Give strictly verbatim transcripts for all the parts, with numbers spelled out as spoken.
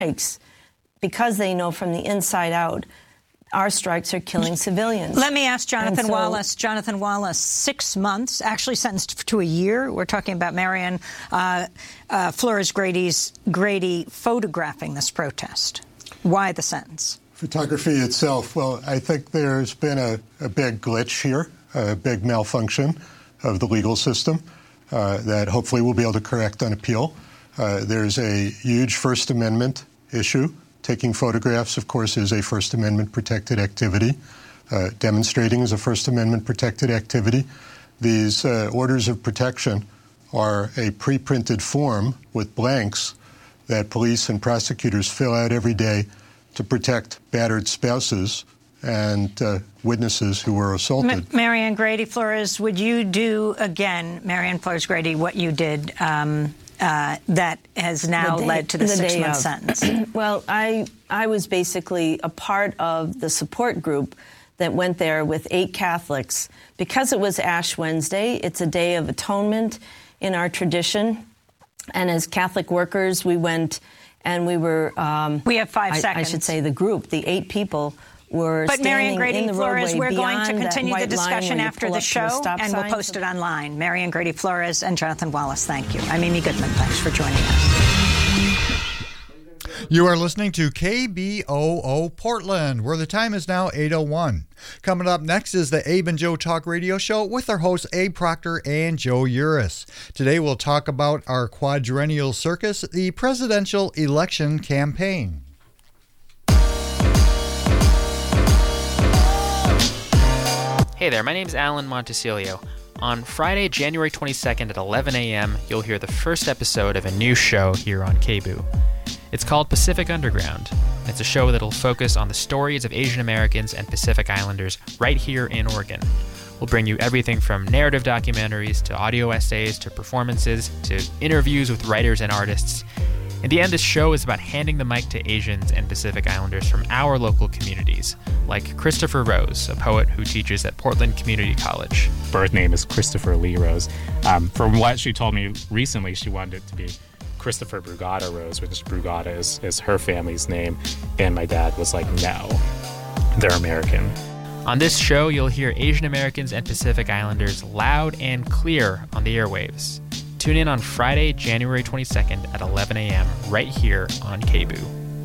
strikes because they know from the inside out our strikes are killing civilians. Let me ask Jonathan so, Wallace. Jonathan Wallace, six months, actually sentenced to a year. We're talking about Marianne uh, uh, Flores Grady's Grady photographing this protest. Why the sentence? Photography itself, well, I think there's been a, a big glitch here, a big malfunction of the legal system uh, that hopefully we'll be able to correct on appeal. Uh, there's a huge First Amendment issue. Taking photographs, of course, is a First Amendment protected activity. Uh, demonstrating is a First Amendment protected activity. These uh, orders of protection are a pre-printed form with blanks that police and prosecutors fill out every day to protect battered spouses and uh, witnesses who were assaulted. Ma- Marianne Grady Flores, would you do again, Marianne Flores Grady, what you did um, uh, that has now day, led to the, the six-month sentence? Well, I I was basically a part of the support group that went there with eight Catholics. Because it was Ash Wednesday, it's a day of atonement in our tradition. And as Catholic workers, we went and we were... Um, we have five I, seconds. I should say the group, the eight people, were but standing Marianne Grady in the Flores, roadway we're going to continue the discussion after the show, and we'll post it online. Marianne Grady Flores and Jonathan Wallace, thank you. I'm Amy Goodman. Thanks for joining us. You are listening to K B O O Portland, where the time is now eight oh one. Coming up next is the Abe and Joe Talk Radio Show with our hosts Abe Proctor and Joe Uris. Today we'll talk about our quadrennial circus, the presidential election campaign. Hey there, my name is Alan Montecillo. On Friday, January twenty-second at eleven a.m., you'll hear the first episode of a new show here on K B O O. It's called Pacific Underground. It's a show that'll focus on the stories of Asian Americans and Pacific Islanders right here in Oregon. We'll bring you everything from narrative documentaries to audio essays to performances to interviews with writers and artists. In the end, this show is about handing the mic to Asians and Pacific Islanders from our local communities, like Christopher Rose, a poet who teaches at Portland Community College. Birth name is Christopher Lee Rose. Um, from what she told me recently, she wanted it to be Christopher Brugada Rose, which Brugada is, is her family's name. And my dad was like, no, they're American. On this show, you'll hear Asian Americans and Pacific Islanders loud and clear on the airwaves. Tune in on Friday, January twenty-second at eleven a.m. right here on K B O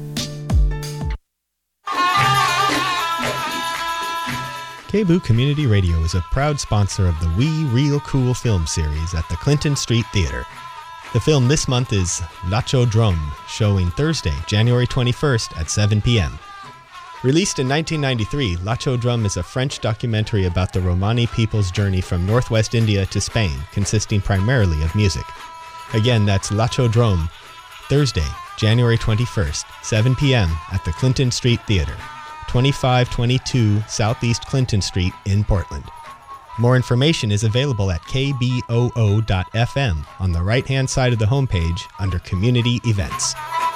O. K B O O Community Radio is a proud sponsor of the We Real Cool film series at the Clinton Street Theater. The film this month is Lacho Drum, showing Thursday, January twenty-first at seven p.m. Released in nineteen ninety-three, Lacho Drum is a French documentary about the Romani people's journey from northwest India to Spain, consisting primarily of music. Again, that's Lacho Drum, Thursday, January twenty-first, seven p.m. at the Clinton Street Theater, twenty-five twenty-two Southeast Clinton Street in Portland. More information is available at k b o o dot f m on the right-hand side of the homepage under Community Events.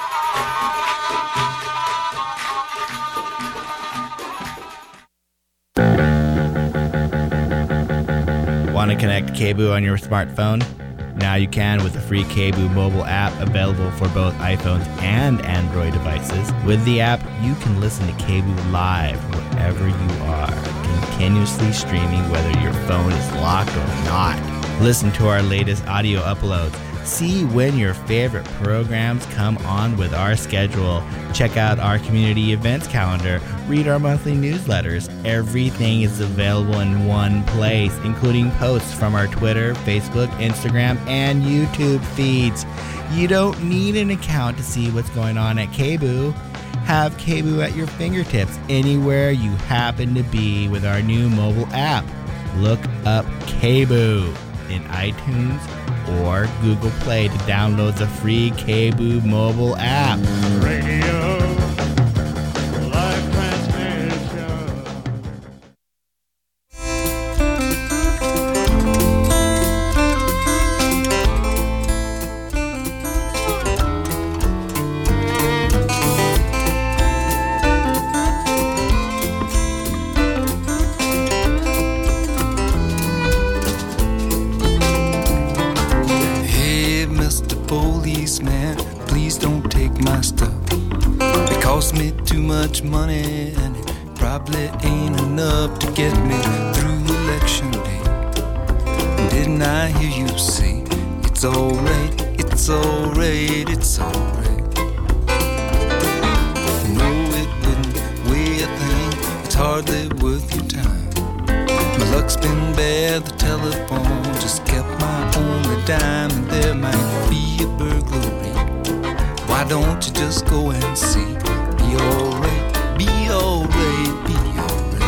Want to connect K B O O on your smartphone? Now you can with the free K B O O mobile app available for both iPhones and Android devices. With the app, you can listen to K B O O live wherever you are, continuously streaming whether your phone is locked or not. Listen to our latest audio uploads. See when your favorite programs come on with our schedule. Check out our community events calendar. Read our monthly newsletters. Everything is available in one place, including posts from our Twitter, Facebook, Instagram, and YouTube feeds. You don't need an account to see what's going on at K B O O. Have K B O O at your fingertips anywhere you happen to be with our new mobile app. Look up K B O O in iTunes or Google Play to download the free K B O O mobile app. Radio, live transmission. Hey, Mister Policeman, please don't take my stuff. cost me too much money, and it probably ain't enough to get me through election day. Didn't I hear you say, it's alright, it's alright, it's alright? No, it wouldn't weigh a thing, it's hardly worth your time. My luck's been bad, the telephone just kept my only dime, and there might be a burglary. Why don't you just go and see? Be alright, be alright, be alright.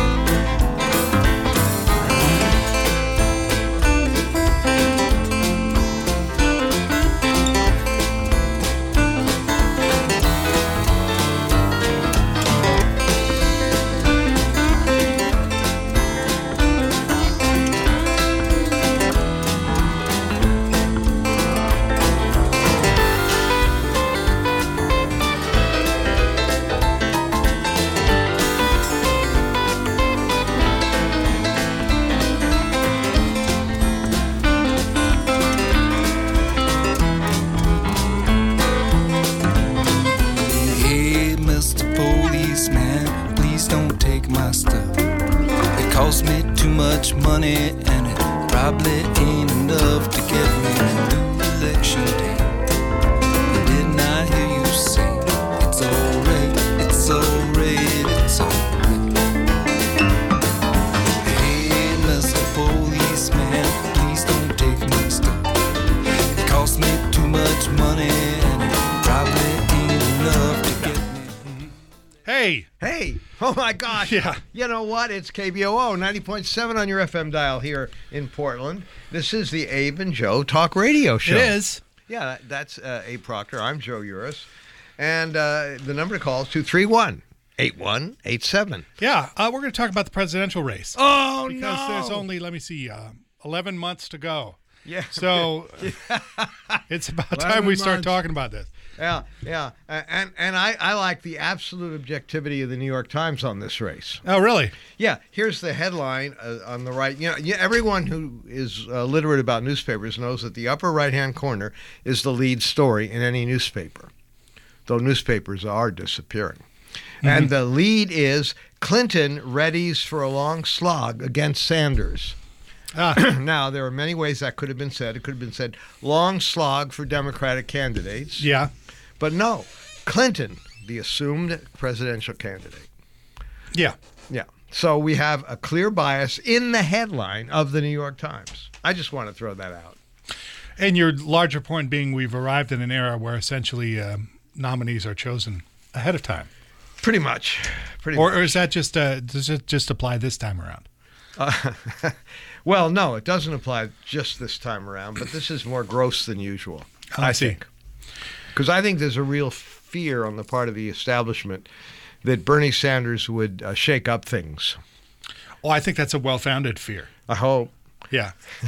Hey, Mister Policeman, please don't take my stuff. It cost me too much money, and it probably ain't enough to get me through election day. Didn't I hear you say, it's alright, it's alright, it's alright? Hey, Mister Policeman, please don't take my stuff. It cost me too much money, and it probably ain't enough to get me. Hey. Hey. Oh, my gosh. Yeah. You know what? It's K B O O ninety point seven on your F M dial here in Portland. This is the Abe and Joe Talk Radio Show. It is. Yeah, that, that's uh, Abe Proctor. I'm Joe Uris. And uh, the number to call is two three one, eight one eight seven. Yeah, uh, we're going to talk about the presidential race. Oh, because no. there's only, let me see, uh, eleven months to go. Yeah. So it's about time we start months. talking about this. Yeah, yeah. Uh, and and I, I like the absolute objectivity of the New York Times on this race. Oh, really? Yeah, here's the headline uh, on the right. You know, yeah, everyone who is uh, literate about newspapers knows that the upper right-hand corner is the lead story in any newspaper, though newspapers are disappearing. Mm-hmm. And the lead is Clinton readies for a long slog against Sanders. Ah. Now, there are many ways that could have been said. It could have been said, long slog for Democratic candidates. Yeah. But no, Clinton, the assumed presidential candidate. Yeah. Yeah. So we have a clear bias in the headline of the New York Times. I just want to throw that out. And your larger point being we've arrived in an era where essentially um, nominees are chosen ahead of time. Pretty much. Pretty or, much. Or is that just, uh, does it just apply this time around? Uh, well, no, it doesn't apply just this time around, but this is more gross than usual. Oh, I, I see. Because I think there's a real fear on the part of the establishment that Bernie Sanders would uh, shake up things. Oh, I think that's a well-founded fear. I hope. Yeah.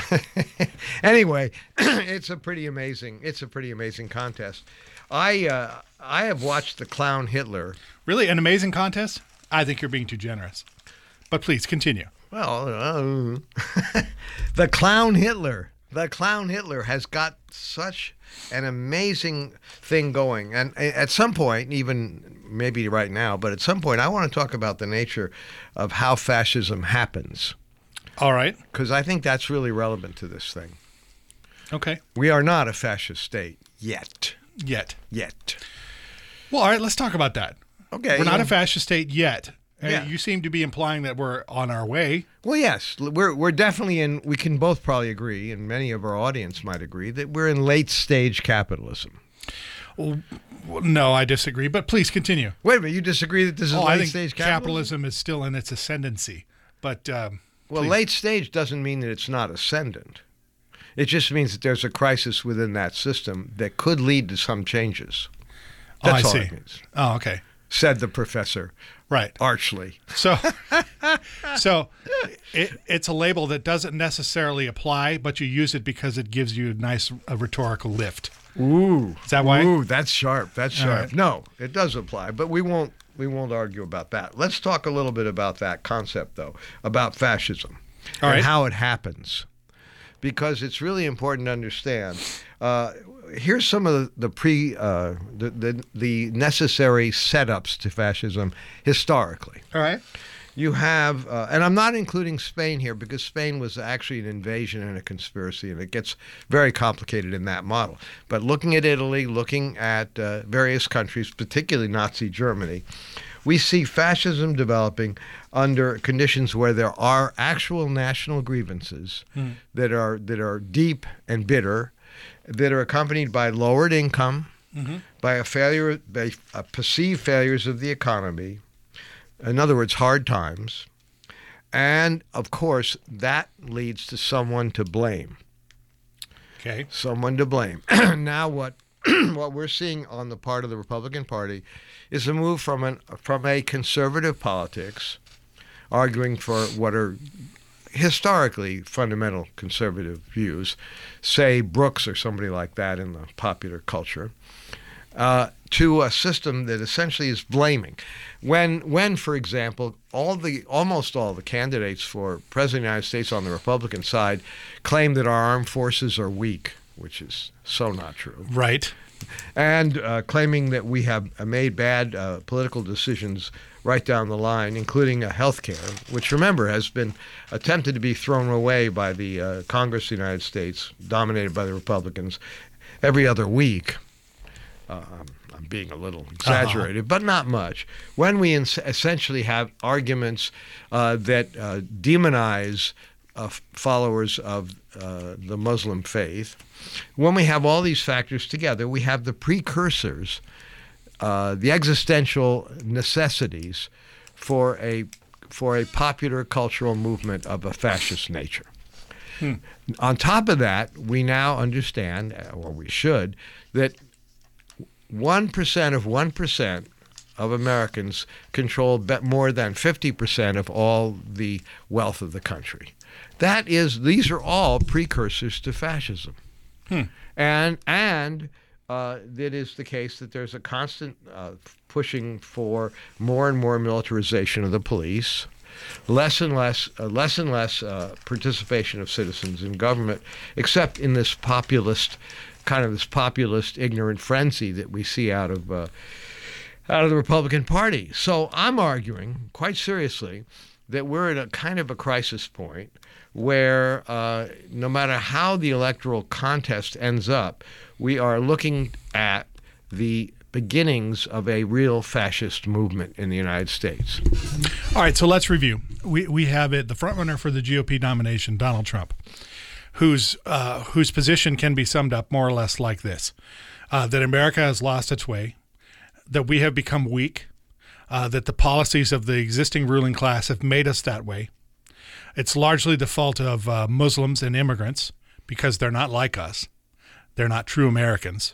Anyway, it's a pretty amazing. It's a pretty amazing contest. I uh, I have watched the Clown Hitler. Really, an amazing contest? I think you're being too generous. But please continue. Well, uh, the Clown Hitler. The Clown Hitler has got such an amazing thing going. And at some point, even maybe right now, but at some point, I want to talk about the nature of how fascism happens. All right. Because I think that's really relevant to this thing. Okay. We are not a fascist state yet. Yet. Yet. Well, all right, let's talk about that. Okay. We're not yeah. a fascist state yet. Yeah. Uh, you seem to be implying that we're on our way. Well, yes, we're we're definitely in. We can both probably agree, and many of our audience might agree, that we're in late stage capitalism. Well, no, I disagree. But please continue. Wait a minute, you disagree that this is oh, late I think stage capitalism? capitalism? is still in its ascendancy. But um, well, please. late stage doesn't mean that it's not ascendant. It just means that there's a crisis within that system that could lead to some changes. That's oh, I all see. it means. Oh, okay. Said the professor. Right. Archly. So, so it, it's a label that doesn't necessarily apply, but you use it because it gives you a nice a rhetorical lift. Ooh. Is that why? Ooh, that's sharp. That's sharp. Right. No, it does apply, but we won't we won't argue about that. Let's talk a little bit about that concept, though, about fascism All and right. how it happens, because it's really important to understand. Uh, here's some of the, the pre uh, the, the the necessary setups to fascism historically. All right. You have, uh, and I'm not including Spain here because Spain was actually an invasion and a conspiracy, and it gets very complicated in that model. But looking at Italy, looking at uh, various countries, particularly Nazi Germany, we see fascism developing under conditions where there are actual national grievances hmm. that are that are deep and bitter, that are accompanied by lowered income, mm-hmm. by a failure, by a perceived failures of the economy. In other words, hard times. And, of course, that leads to someone to blame. Okay. Someone to blame. Now what what we're seeing on the part of the Republican Party is a move from an from a conservative politics, arguing for what are historically fundamental conservative views, say Brooks or somebody like that in the popular culture, uh, to a system that essentially is blaming. When, when, for example, all the almost all the candidates for President of the United States on the Republican side claim that our armed forces are weak, which is so not true. Right. And uh, claiming that we have made bad uh, political decisions right down the line, including uh, health care, which, remember, has been attempted to be thrown away by the uh, Congress of the United States, dominated by the Republicans, every other week. Uh, I'm being a little exaggerated, uh-huh. but not much. When we ins- essentially have arguments uh, that uh, demonize uh, followers of uh, the Muslim faith, when we have all these factors together, we have the precursors, uh, the existential necessities for a for a popular cultural movement of a fascist nature. Hmm. On top of that, we now understand, or we should, that one percent of one percent of Americans control more than fifty percent of all the wealth of the country. That is, these are all precursors to fascism. Hmm. And and uh, it is the case that there's a constant uh, pushing for more and more militarization of the police, less and less, uh, less and less uh, participation of citizens in government, except in this populist, kind of this populist, ignorant frenzy that we see out of uh, out of the Republican Party. So I'm arguing quite seriously that we're at a kind of a crisis point where uh, no matter how the electoral contest ends up, we are looking at the beginnings of a real fascist movement in the United States. All right, so let's review. We we have it, the frontrunner for the G O P nomination, Donald Trump, whose uh, whose position can be summed up more or less like this: uh, that America has lost its way, that we have become weak, uh, that the policies of the existing ruling class have made us that way. It's largely the fault of uh, Muslims and immigrants because they're not like us. They're not true Americans.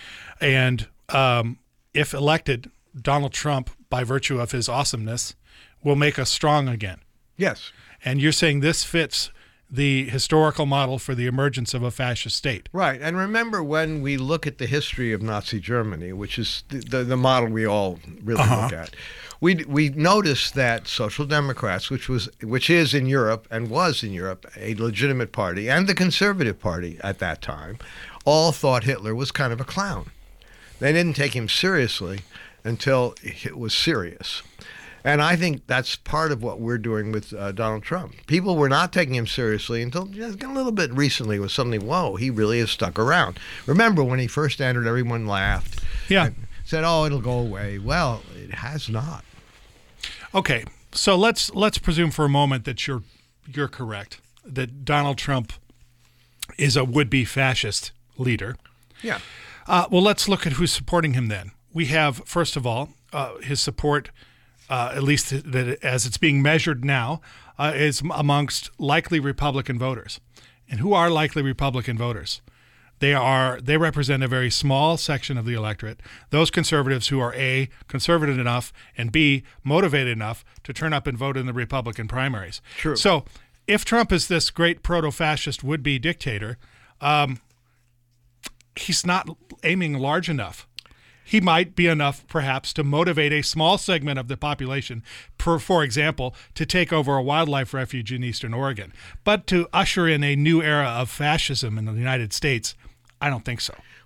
And um, if elected, Donald Trump, by virtue of his awesomeness, will make us strong again. Yes. And you're saying this fits the historical model for the emergence of a fascist state. Right. And remember, when we look at the history of Nazi Germany, which is the, the, the model we all really uh-huh. look at, we we notice that Social Democrats, which was which is in Europe and was in Europe a legitimate party, and the Conservative Party at that time, all thought Hitler was kind of a clown. They didn't take him seriously until it was serious. And I think that's part of what we're doing with uh, Donald Trump. People were not taking him seriously until just a little bit recently with something, whoa, he really has stuck around. Remember when he first entered, everyone laughed. Yeah. Said, oh, it'll go away. Well, it has not. Okay, so let's let's presume for a moment that you're you're correct, that Donald Trump is a would-be fascist leader. Yeah. Uh, well, let's look at who's supporting him then. We have, first of all, uh, his support, uh, at least that as it's being measured now, uh, is amongst likely Republican voters. And who are likely Republican voters? They are they represent a very small section of the electorate, those conservatives who are A, conservative enough, and B, motivated enough to turn up and vote in the Republican primaries. True. So if Trump is this great proto-fascist would-be dictator, um, he's not aiming large enough. He might be enough, perhaps, to motivate a small segment of the population, per, for example, to take over a wildlife refuge in eastern Oregon. But to usher in a new era of fascism in the United States, I don't think so.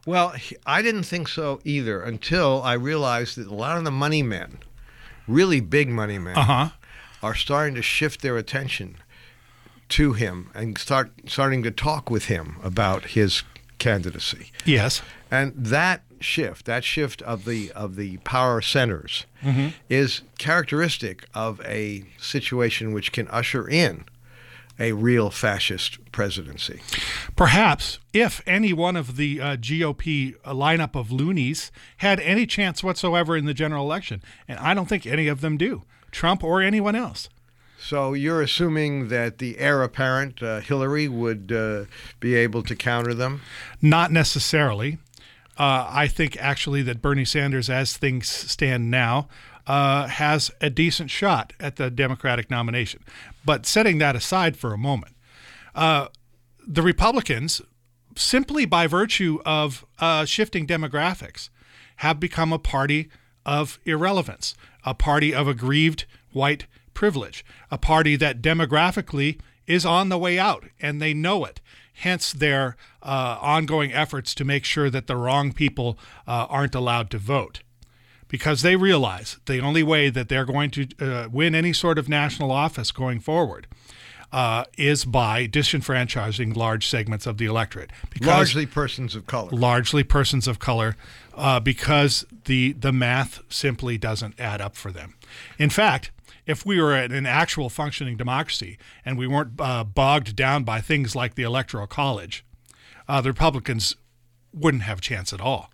Well, he- I didn't think so either until I realized that a lot of the money men, really big money men, Uh-huh. are starting to shift their attention to him and start starting to talk with him about his candidacy. Yes. And that shift, that shift of the of the power centers, Mhm. is characteristic of a situation which can usher in a real fascist presidency. Perhaps if any one of the uh, G O P lineup of loonies had any chance whatsoever in the general election, and I don't think any of them do, Trump or anyone else. So you're assuming that the heir apparent, uh, Hillary, would uh, be able to counter them? Not necessarily. Uh, I think actually that Bernie Sanders, as things stand now, uh, has a decent shot at the Democratic nomination. But setting that aside for a moment, uh, the Republicans, simply by virtue of uh, shifting demographics, have become a party of irrelevance, a party of aggrieved white privilege, a party that demographically is on the way out, and they know it. Hence their uh, ongoing efforts to make sure that the wrong people uh, aren't allowed to vote. Because they realize the only way that they're going to uh, win any sort of national office going forward uh, is by disenfranchising large segments of the electorate. Because Largely persons of color. Largely persons of color, uh, because the the math simply doesn't add up for them. In fact, if we were in an actual functioning democracy and we weren't uh, bogged down by things like the Electoral College, uh, the Republicans wouldn't have a chance at all.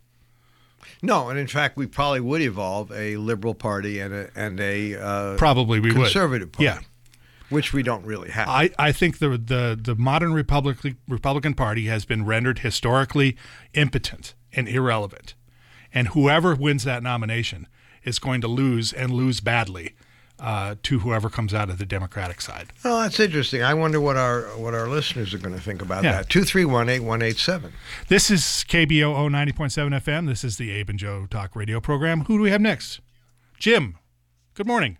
No, and in fact, we probably would evolve a liberal party and a and a uh, Probably we would. conservative party, Yeah. which we don't really have. I, I think the, the, the modern Republic, Republican Party has been rendered historically impotent and irrelevant. And whoever wins that nomination is going to lose and lose badly uh, to whoever comes out of the Democratic side. Well, that's interesting. I wonder what our what our listeners are going to think about Yeah. that. two three one, eight one eight seven. This is K B O O ninety point seven F M. This is the Abe and Joe Talk Radio program. Who do we have next? Jim. Good morning.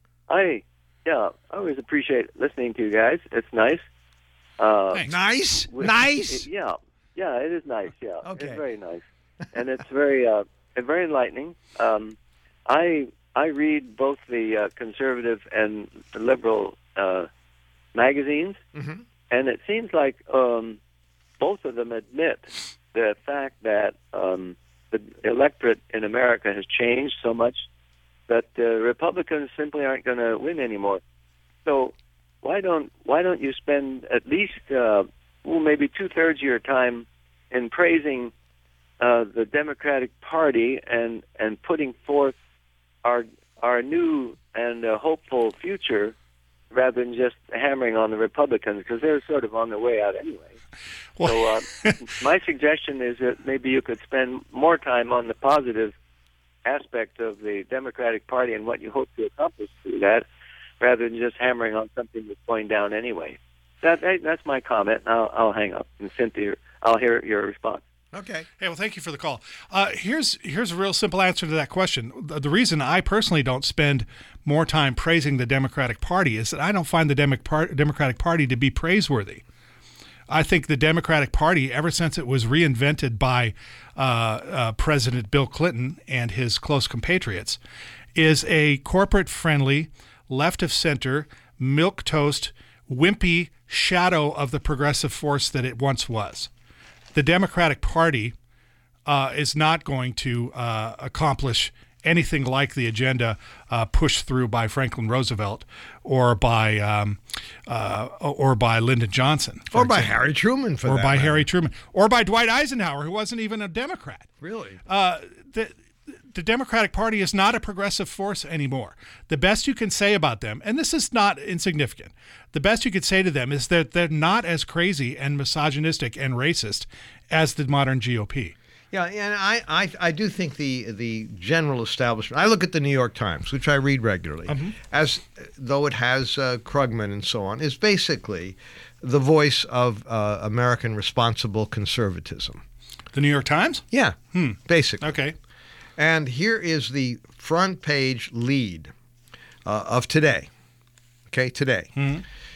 Hi. Yeah, I always appreciate listening to you guys. It's nice. Uh, Nice? with- Nice? it- yeah. Yeah, it is nice. Yeah. Okay. It's very nice. And it's very uh, it's very enlightening. Um, I I read both the uh, conservative and the liberal uh, magazines, Mhm. and it seems like um, both of them admit the fact that um, the electorate in America has changed so much that uh, Republicans simply aren't going to win anymore. So why don't why don't you spend at least uh, well, maybe two thirds of your time in praising uh, the Democratic Party and and putting forth our our new and uh, hopeful future, rather than just hammering on the Republicans, because they're sort of on their way out anyway. So uh, my suggestion is that maybe you could spend more time on the positive aspect of the Democratic Party and what you hope to accomplish through that, rather than just hammering on something that's going down anyway. That, that that's my comment. I'll, I'll hang up, and Cynthia, I'll hear your response. Okay. Hey, well, thank you for the call. Uh, here's here's a real simple answer to that question. The, the reason I personally don't spend more time praising the Democratic Party is that I don't find the Demo- Par- Democratic Party to be praiseworthy. I think the Democratic Party, ever since it was reinvented by uh, uh, President Bill Clinton and his close compatriots, is a corporate-friendly, left-of-center, milquetoast, wimpy shadow of the progressive force that it once was. The Democratic Party uh, is not going to uh, accomplish anything like the agenda uh, pushed through by Franklin Roosevelt or by um, uh, or by Lyndon Johnson, for Or by example. Harry Truman, for or that by matter. Harry Truman, or by Dwight Eisenhower, who wasn't even a Democrat. Really? Uh, the the Democratic Party is not a progressive force anymore. The best you can say about them, and this is not insignificant, the best you could say to them is that they're not as crazy and misogynistic and racist as the modern G O P. Yeah, and I, I, I do think the the general establishment. I look at the New York Times, which I read regularly, Mhm. as though it has uh, Krugman and so on, is basically the voice of uh, American responsible conservatism. The New York Times? Yeah, Hmm. basically. Okay. And here is the front page lead uh, of today. Okay, today. Mhm.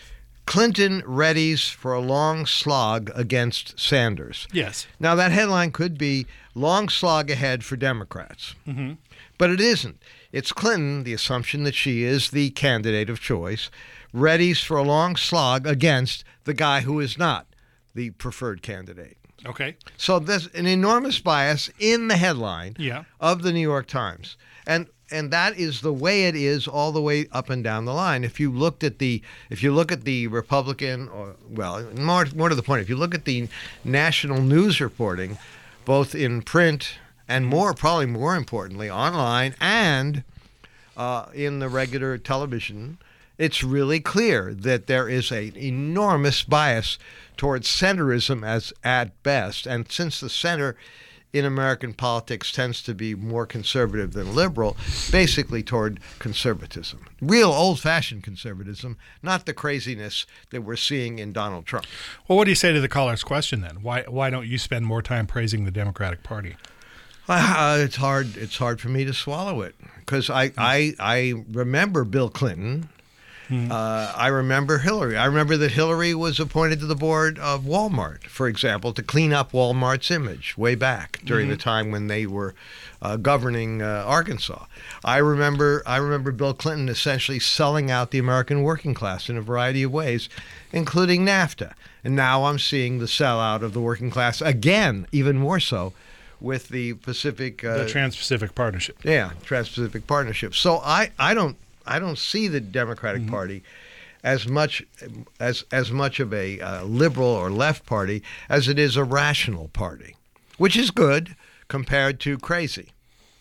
Clinton readies for a long slog against Sanders. Yes. Now, that headline could be long slog ahead for Democrats. Mm-hmm. But it isn't. It's Clinton, the assumption that she is the candidate of choice, readies for a long slog against the guy who is not the preferred candidate. Okay. So there's an enormous bias in the headline Yeah. of the New York Times. And and that is the way it is all the way up and down the line. If you looked at the if you look at the Republican or well, more more to the point, if you look at the national news reporting, both in print and more probably more importantly online and uh, in the regular television, it's really clear that there is an enormous bias towards centrism as at best. And since the center in American politics tends to be more conservative than liberal, basically toward conservatism. Real old-fashioned conservatism, not the craziness that we're seeing in Donald Trump. Well, what do you say to the caller's question then? Why why don't you spend more time praising the Democratic Party? Uh, it's hard. It's hard for me to swallow it because I, I I remember Bill Clinton. Uh, I remember Hillary. I remember that Hillary was appointed to the board of Walmart, for example, to clean up Walmart's image way back during Mhm. the time when they were uh, governing uh, Arkansas. I remember. I remember Bill Clinton essentially selling out the American working class in a variety of ways, including NAFTA. And now I'm seeing the sellout of the working class again, even more so, with the Pacific. Uh, The Trans-Pacific Partnership. Yeah, Trans-Pacific Partnership. So I, I don't. I don't see the Democratic Mm-hmm. Party as much as as much of a uh, liberal or left party as it is a rational party, which is good compared to crazy.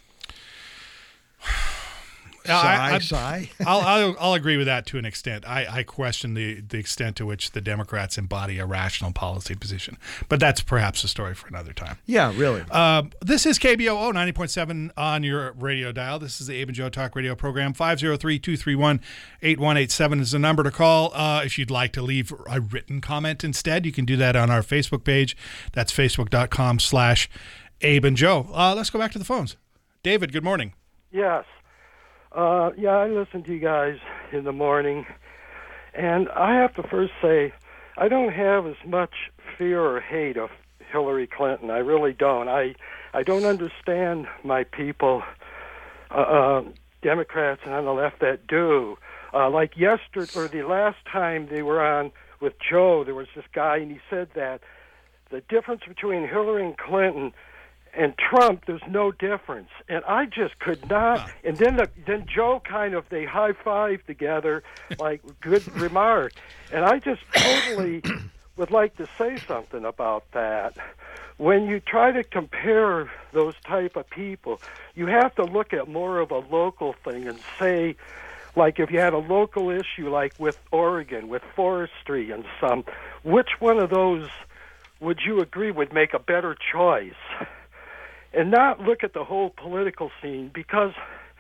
Sigh, I, I, sigh. I'll, I'll I'll agree with that to an extent. I, I question the, the extent to which the Democrats embody a rational policy position, but that's perhaps a story for another time. Yeah, really. Uh, this is K B O O ninety point seven on your radio dial. This is the Abe and Joe Talk Radio program. five oh three, two three one, eight one eight seven is the number to call. Uh, if you'd like to leave a written comment instead, you can do that on our Facebook page. That's facebook.com slash Abe and Joe. Uh, let's go back to the phones. David, good morning. Yes. Uh, yeah, I listen to you guys in the morning, and I have to first say I don't have as much fear or hate of Hillary Clinton. I really don't. I I don't understand my people, uh, uh, Democrats and on the left that do. Uh, like yesterday, or the last time they were on with Joe, there was this guy, and he said that the difference between Hillary and Clinton and Trump, there's no difference. And I just could not. And then the, then Joe kind of, they high-fived together, like, good remark. And I just totally would like to say something about that. When you try to compare those type of people, you have to look at more of a local thing and say, like if you had a local issue like with Oregon, with forestry and some, which one of those would you agree would make a better choice? And not look at the whole political scene, because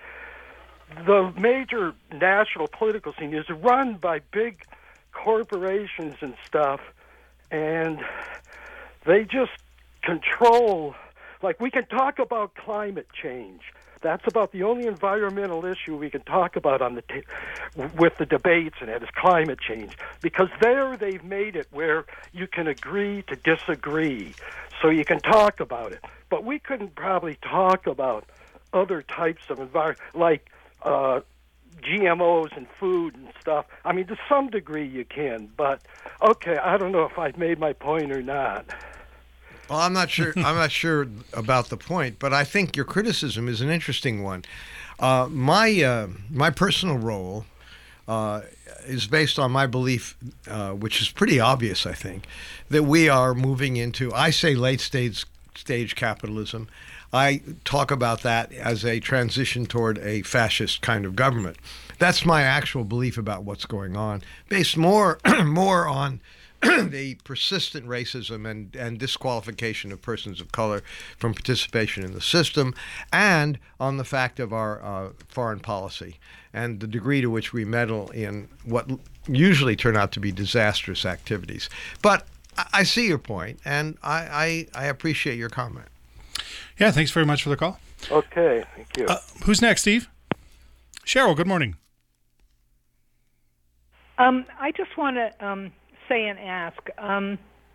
the major national political scene is run by big corporations and stuff, and they just control. Like, we can talk about climate change. That's about the only environmental issue we can talk about on the t- with the debates, and that is climate change. Because there they've made it where you can agree to disagree, so you can talk about it. But we couldn't probably talk about other types of environment, like uh, G M Os and food and stuff. I mean, to some degree you can, but okay, I don't know if I've made my point or not. Well, I'm not sure. I'm not sure about the point, but I think your criticism is an interesting one. Uh, my uh, my personal role uh, is based on my belief, uh, which is pretty obvious, I think, that we are moving into, I say, late stage stage capitalism. I talk about that as a transition toward a fascist kind of government. That's my actual belief about what's going on, based more more on the persistent racism and, and disqualification of persons of color from participation in the system, and on the fact of our uh, foreign policy and the degree to which we meddle in what usually turn out to be disastrous activities. But I see your point, and I, I, I appreciate your comment. Yeah, thanks very much for the call. Okay, thank you. Uh, who's next, Steve? Cheryl, good morning. Um, I just want to um, say and ask. Um,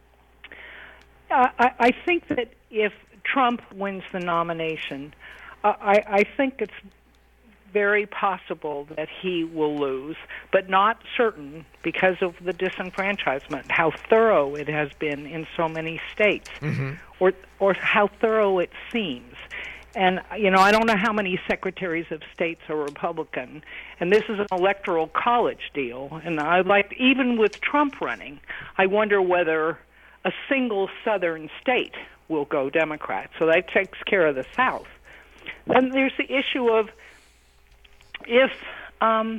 I, I think that if Trump wins the nomination, uh, I, I think it's very possible that he will lose, but not certain because of the disenfranchisement, how thorough it has been in so many states, Mm-hmm. or or how thorough it seems. And, you know, I don't know how many secretaries of states are Republican, and this is an electoral college deal. And I like, even with Trump running, I wonder whether a single southern state will go Democrat. So that takes care of the South. Then there's the issue of if um,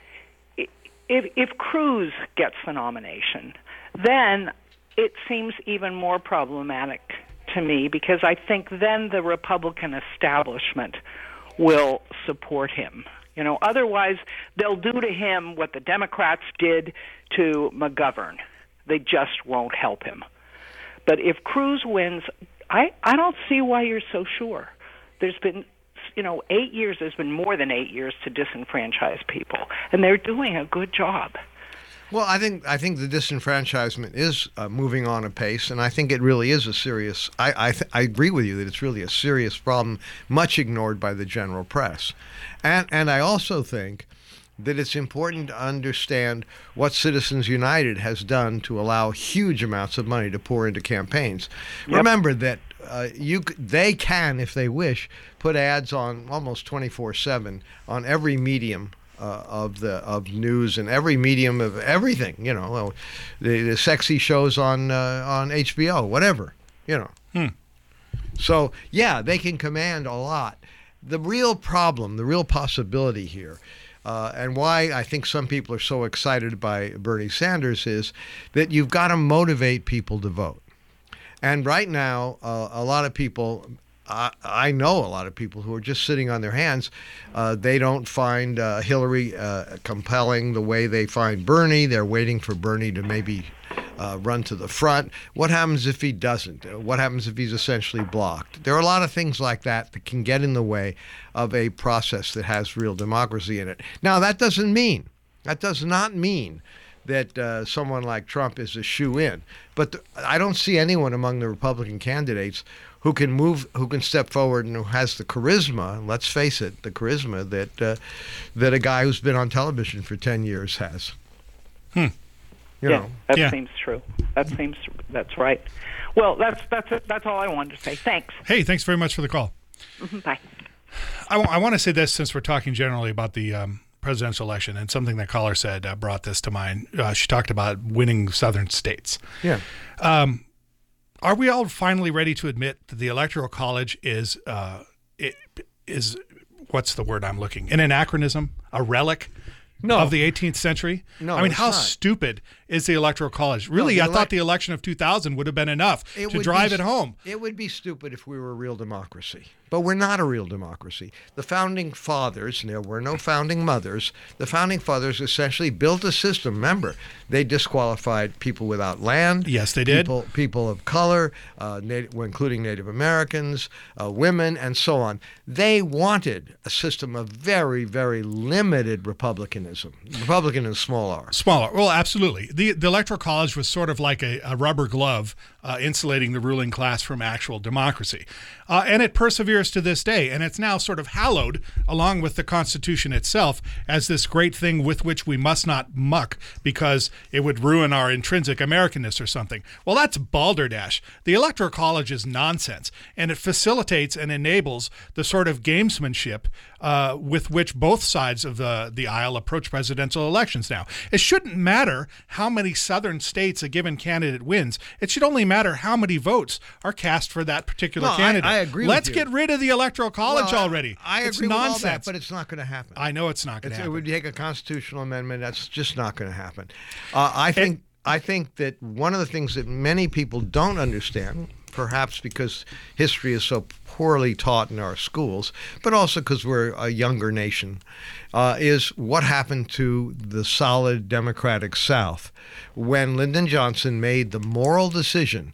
if if Cruz gets the nomination, then it seems even more problematic to me, because I think then the Republican establishment will support him. You know, otherwise they'll do to him what the Democrats did to McGovern. They just won't help him. But if Cruz wins, I, I don't see why you're so sure. There's been, you know, eight years, there's been more than eight years to disenfranchise people, and they're doing a good job. Well, I think I think the disenfranchisement is uh, moving on apace, and I think it really is a serious. I I, th- I agree with you that it's really a serious problem, much ignored by the general press, and and I also think that it's important to understand what Citizens United has done to allow huge amounts of money to pour into campaigns. Yep. Remember that uh, you c- they can, if they wish, put ads on almost twenty-four seven on every medium Uh, of the of news and every medium of everything, you know, the, the sexy shows on uh, on H B O, whatever, you know. Hmm. So yeah, they can command a lot. The real problem, the real possibility here, uh, and why I think some people are so excited by Bernie Sanders is that you've got to motivate people to vote. And right now, uh, a lot of people. I, I know a lot of people who are just sitting on their hands. Uh, they don't find uh, Hillary uh, compelling the way they find Bernie. They're waiting for Bernie to maybe uh, run to the front. What happens if he doesn't? What happens if he's essentially blocked? There are a lot of things like that that can get in the way of a process that has real democracy in it. Now, that doesn't mean, that does not mean that uh, someone like Trump is a shoe-in. But th- I don't see anyone among the Republican candidates who can move, who can step forward and who has the charisma, let's face it, the charisma that uh, that a guy who's been on television for ten years has. Hmm. You yeah, know. that Yeah. seems true. That seems, that's right. Well, that's that's it. That's all I wanted to say. Thanks. Hey, thanks very much for the call. Mhm, bye. I, w- I want to say this, since we're talking generally about the um, presidential election, and something that caller said uh, brought this to mind. Uh, she talked about winning southern states. Yeah. Um, are we all finally ready to admit that the Electoral College is uh, it, is what's the word I'm looking? An anachronism, a relic No. of the eighteenth century? No, I mean, it's how not. stupid is the Electoral College? Really, the I elec- thought the election of two thousand would have been enough It to would drive be- it home. It would be stupid if we were a real democracy. But we're not a real democracy. The founding fathers, and there were no founding mothers, the founding fathers essentially built a system. Remember, they disqualified people without land. Yes, they did. People, people of color, uh, native, including Native Americans, uh, women, and so on. They wanted a system of very, very limited republicanism. Republican in small r. Smaller. Well, absolutely. The, the Electoral College was sort of like a, a rubber glove uh, insulating the ruling class from actual democracy. Uh, and it perseveres to this day. And it's now sort of hallowed, along with the Constitution itself, as this great thing with which we must not muck because it would ruin our intrinsic Americanness or something. Well, that's balderdash. The Electoral College is nonsense, and it facilitates and enables the sort of gamesmanship uh, with which both sides of the, the aisle approach presidential elections now. It shouldn't matter how many southern states a given candidate wins. It should only matter how many votes are cast for that particular No, I- candidate. I agree with Let's you. get rid of the Electoral College Well, I- already. I it's agree nonsense. with all that, but it's not going to happen. I know it's not going to It's- happen. It would take a constitutional amendment. That's just not going to happen. Uh, I think I think that one of the things that many people don't understand, perhaps because history is so poorly taught in our schools, but also because we're a younger nation, uh, is what happened to the solid Democratic South when Lyndon Johnson made the moral decision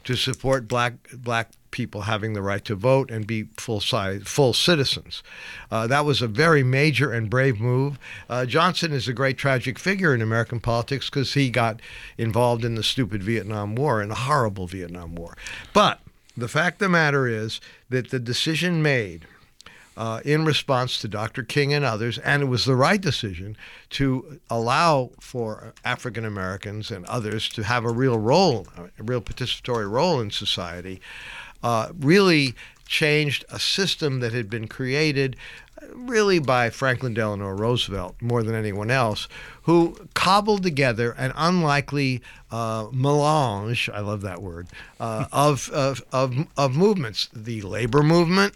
to support black black people having the right to vote and be full size, full citizens. Uh, that was a very major and brave move. Uh, Johnson is a great tragic figure in American politics because he got involved in the stupid Vietnam War and a horrible Vietnam War. But the fact of the matter is that the decision made uh, in response to Doctor King and others, and it was the right decision to allow for African Americans and others to have a real role, a real participatory role in society, Uh, really changed a system that had been created really by Franklin Delano Roosevelt more than anyone else, who cobbled together an unlikely uh, melange, I love that word, uh, of, of, of, of movements. The labor movement,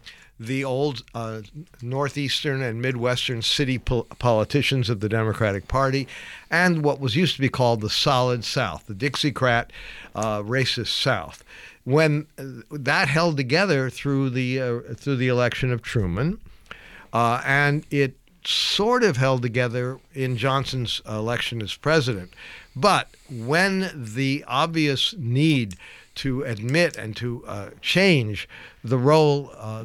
the old uh, northeastern and midwestern city pol- politicians of the Democratic Party, and what was used to be called the Solid South, the Dixiecrat uh, racist South. When that held together through the uh, through the election of Truman, uh, and it sort of held together in Johnson's election as president. But when the obvious need to admit and to uh, change the role uh,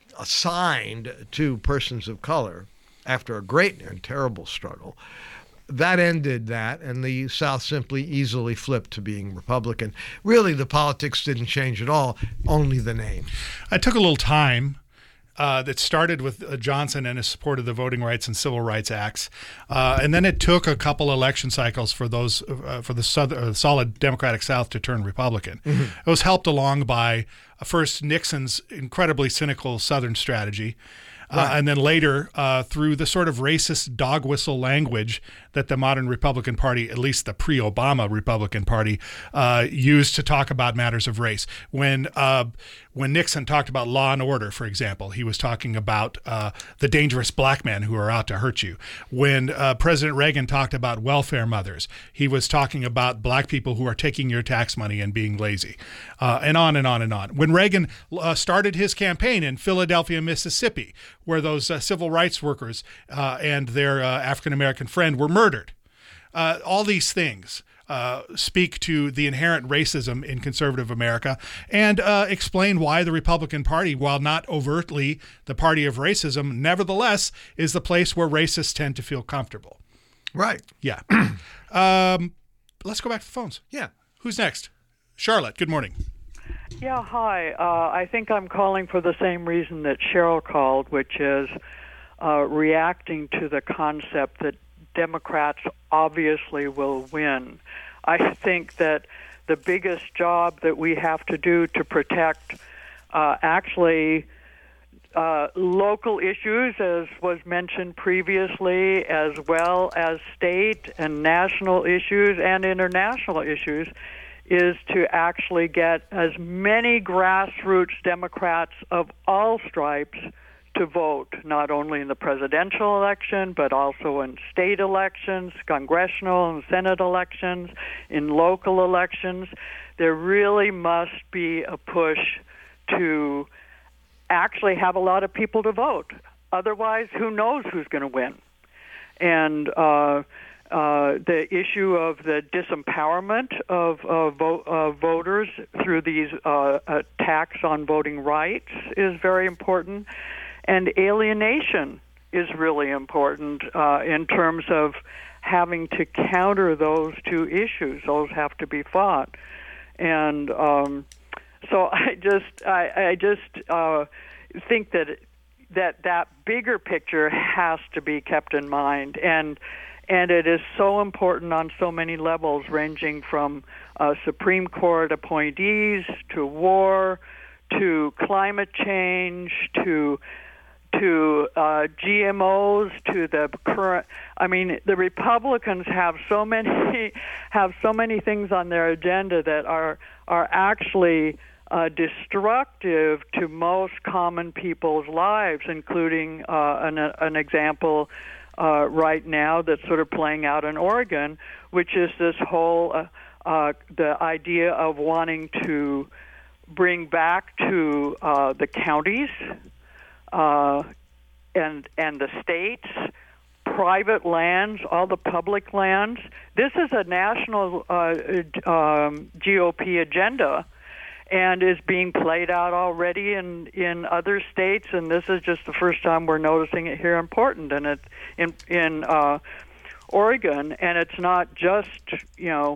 assigned to persons of color after a great and terrible struggle, that ended that, and the South simply easily flipped to being Republican. Really, the politics didn't change at all, only the name. I took a little time uh, that started with uh, Johnson and his support of the Voting Rights and Civil Rights Acts, uh, and then it took a couple election cycles for those uh, for the southern, uh, solid Democratic South to turn Republican. Mm-hmm. It was helped along by uh, first Nixon's incredibly cynical Southern strategy. Right. Uh, and then later, uh, through the sort of racist dog whistle language that the modern Republican Party, at least the pre-Obama Republican Party, uh, used to talk about matters of race. When uh, when Nixon talked about law and order, for example, he was talking about uh, the dangerous black men who are out to hurt you. When uh, President Reagan talked about welfare mothers, he was talking about black people who are taking your tax money and being lazy, uh, and on and on and on. When Reagan uh, started his campaign in Philadelphia, Mississippi, where those uh, civil rights workers uh, and their uh, African-American friend were murdered. Uh, all these things uh, speak to the inherent racism in conservative America and uh, explain why the Republican Party, while not overtly the party of racism, nevertheless is the place where racists tend to feel comfortable. Right. Yeah. um, let's go back to the phones. Yeah. Who's next? Charlotte, good morning. Yeah, hi. Uh, I think I'm calling for the same reason that Cheryl called, which is uh, reacting to the concept that Democrats obviously will win. I think that the biggest job that we have to do to protect uh, actually uh, local issues, as was mentioned previously, as well as state and national issues and international issues, is to actually get as many grassroots Democrats of all stripes to vote, not only in the presidential election, but also in state elections, congressional and Senate elections, in local elections. There really must be a push to actually have a lot of people to vote. Otherwise, who knows who's going to win? And uh, uh, the issue of the disempowerment of uh, vo- uh, voters through these uh, attacks on voting rights is very important. And alienation is really important uh, in terms of having to counter those two issues. Those have to be fought. And um, so I just, I, I just uh, think that that that bigger picture has to be kept in mind, and and it is so important on so many levels, ranging from uh, Supreme Court appointees to war, to climate change, to to uh, G M Os, to the current. I mean, the Republicans have so many have so many things on their agenda that are are actually uh, destructive to most common people's lives, including uh, an, an example uh, right now that's sort of playing out in Oregon, which is this whole uh, uh, the idea of wanting to bring back to uh, the counties. Uh, and and the states, private lands, all the public lands. This is a national uh, um, G O P agenda and is being played out already in, in other states, and this is just the first time we're noticing it here in Portland and it in in uh, Oregon. And it's not just, you know,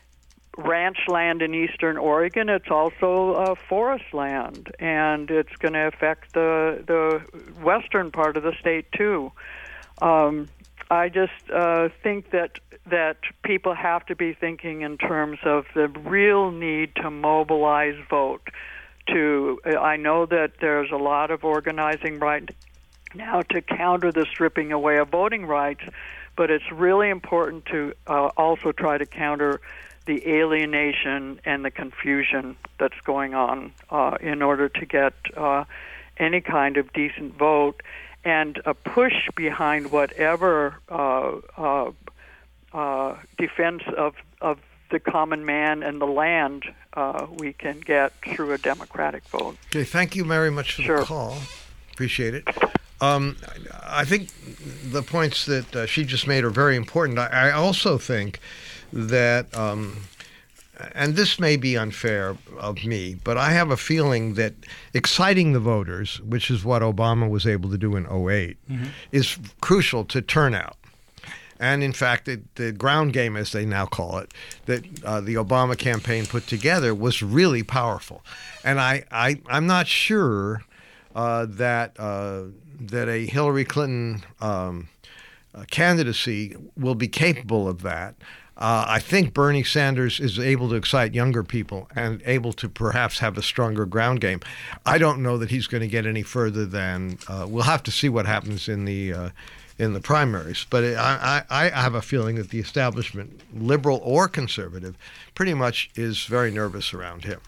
ranch land in eastern Oregon, it's also uh, forest land, and it's going to affect the the western part of the state too. Um, I just uh, think that that people have to be thinking in terms of the real need to mobilize vote. To I know that there's a lot of organizing right now to counter the stripping away of voting rights, but it's really important to uh, also try to counter the alienation and the confusion that's going on uh, in order to get uh, any kind of decent vote, and a push behind whatever uh, uh, uh, defense of, of the common man and the land uh, we can get through a democratic vote. Okay, thank you very much for Sure. the call. Appreciate it. Um, I think the points that uh, she just made are very important. I, I also think that, um, and this may be unfair of me, but I have a feeling that exciting the voters, which is what Obama was able to do in oh eight, Mm-hmm. is crucial to turnout. And in fact, it, the ground game, as they now call it, that uh, the Obama campaign put together was really powerful. And I, I, I'm not sure uh, that uh, that a Hillary Clinton um, uh, candidacy will be capable of that. Uh, I think Bernie Sanders is able to excite younger people and able to perhaps have a stronger ground game. I don't know that he's going to get any further than uh, we'll have to see what happens in the uh, in the primaries. But it, I, I, I have a feeling that the establishment, liberal or conservative, pretty much is very nervous around him.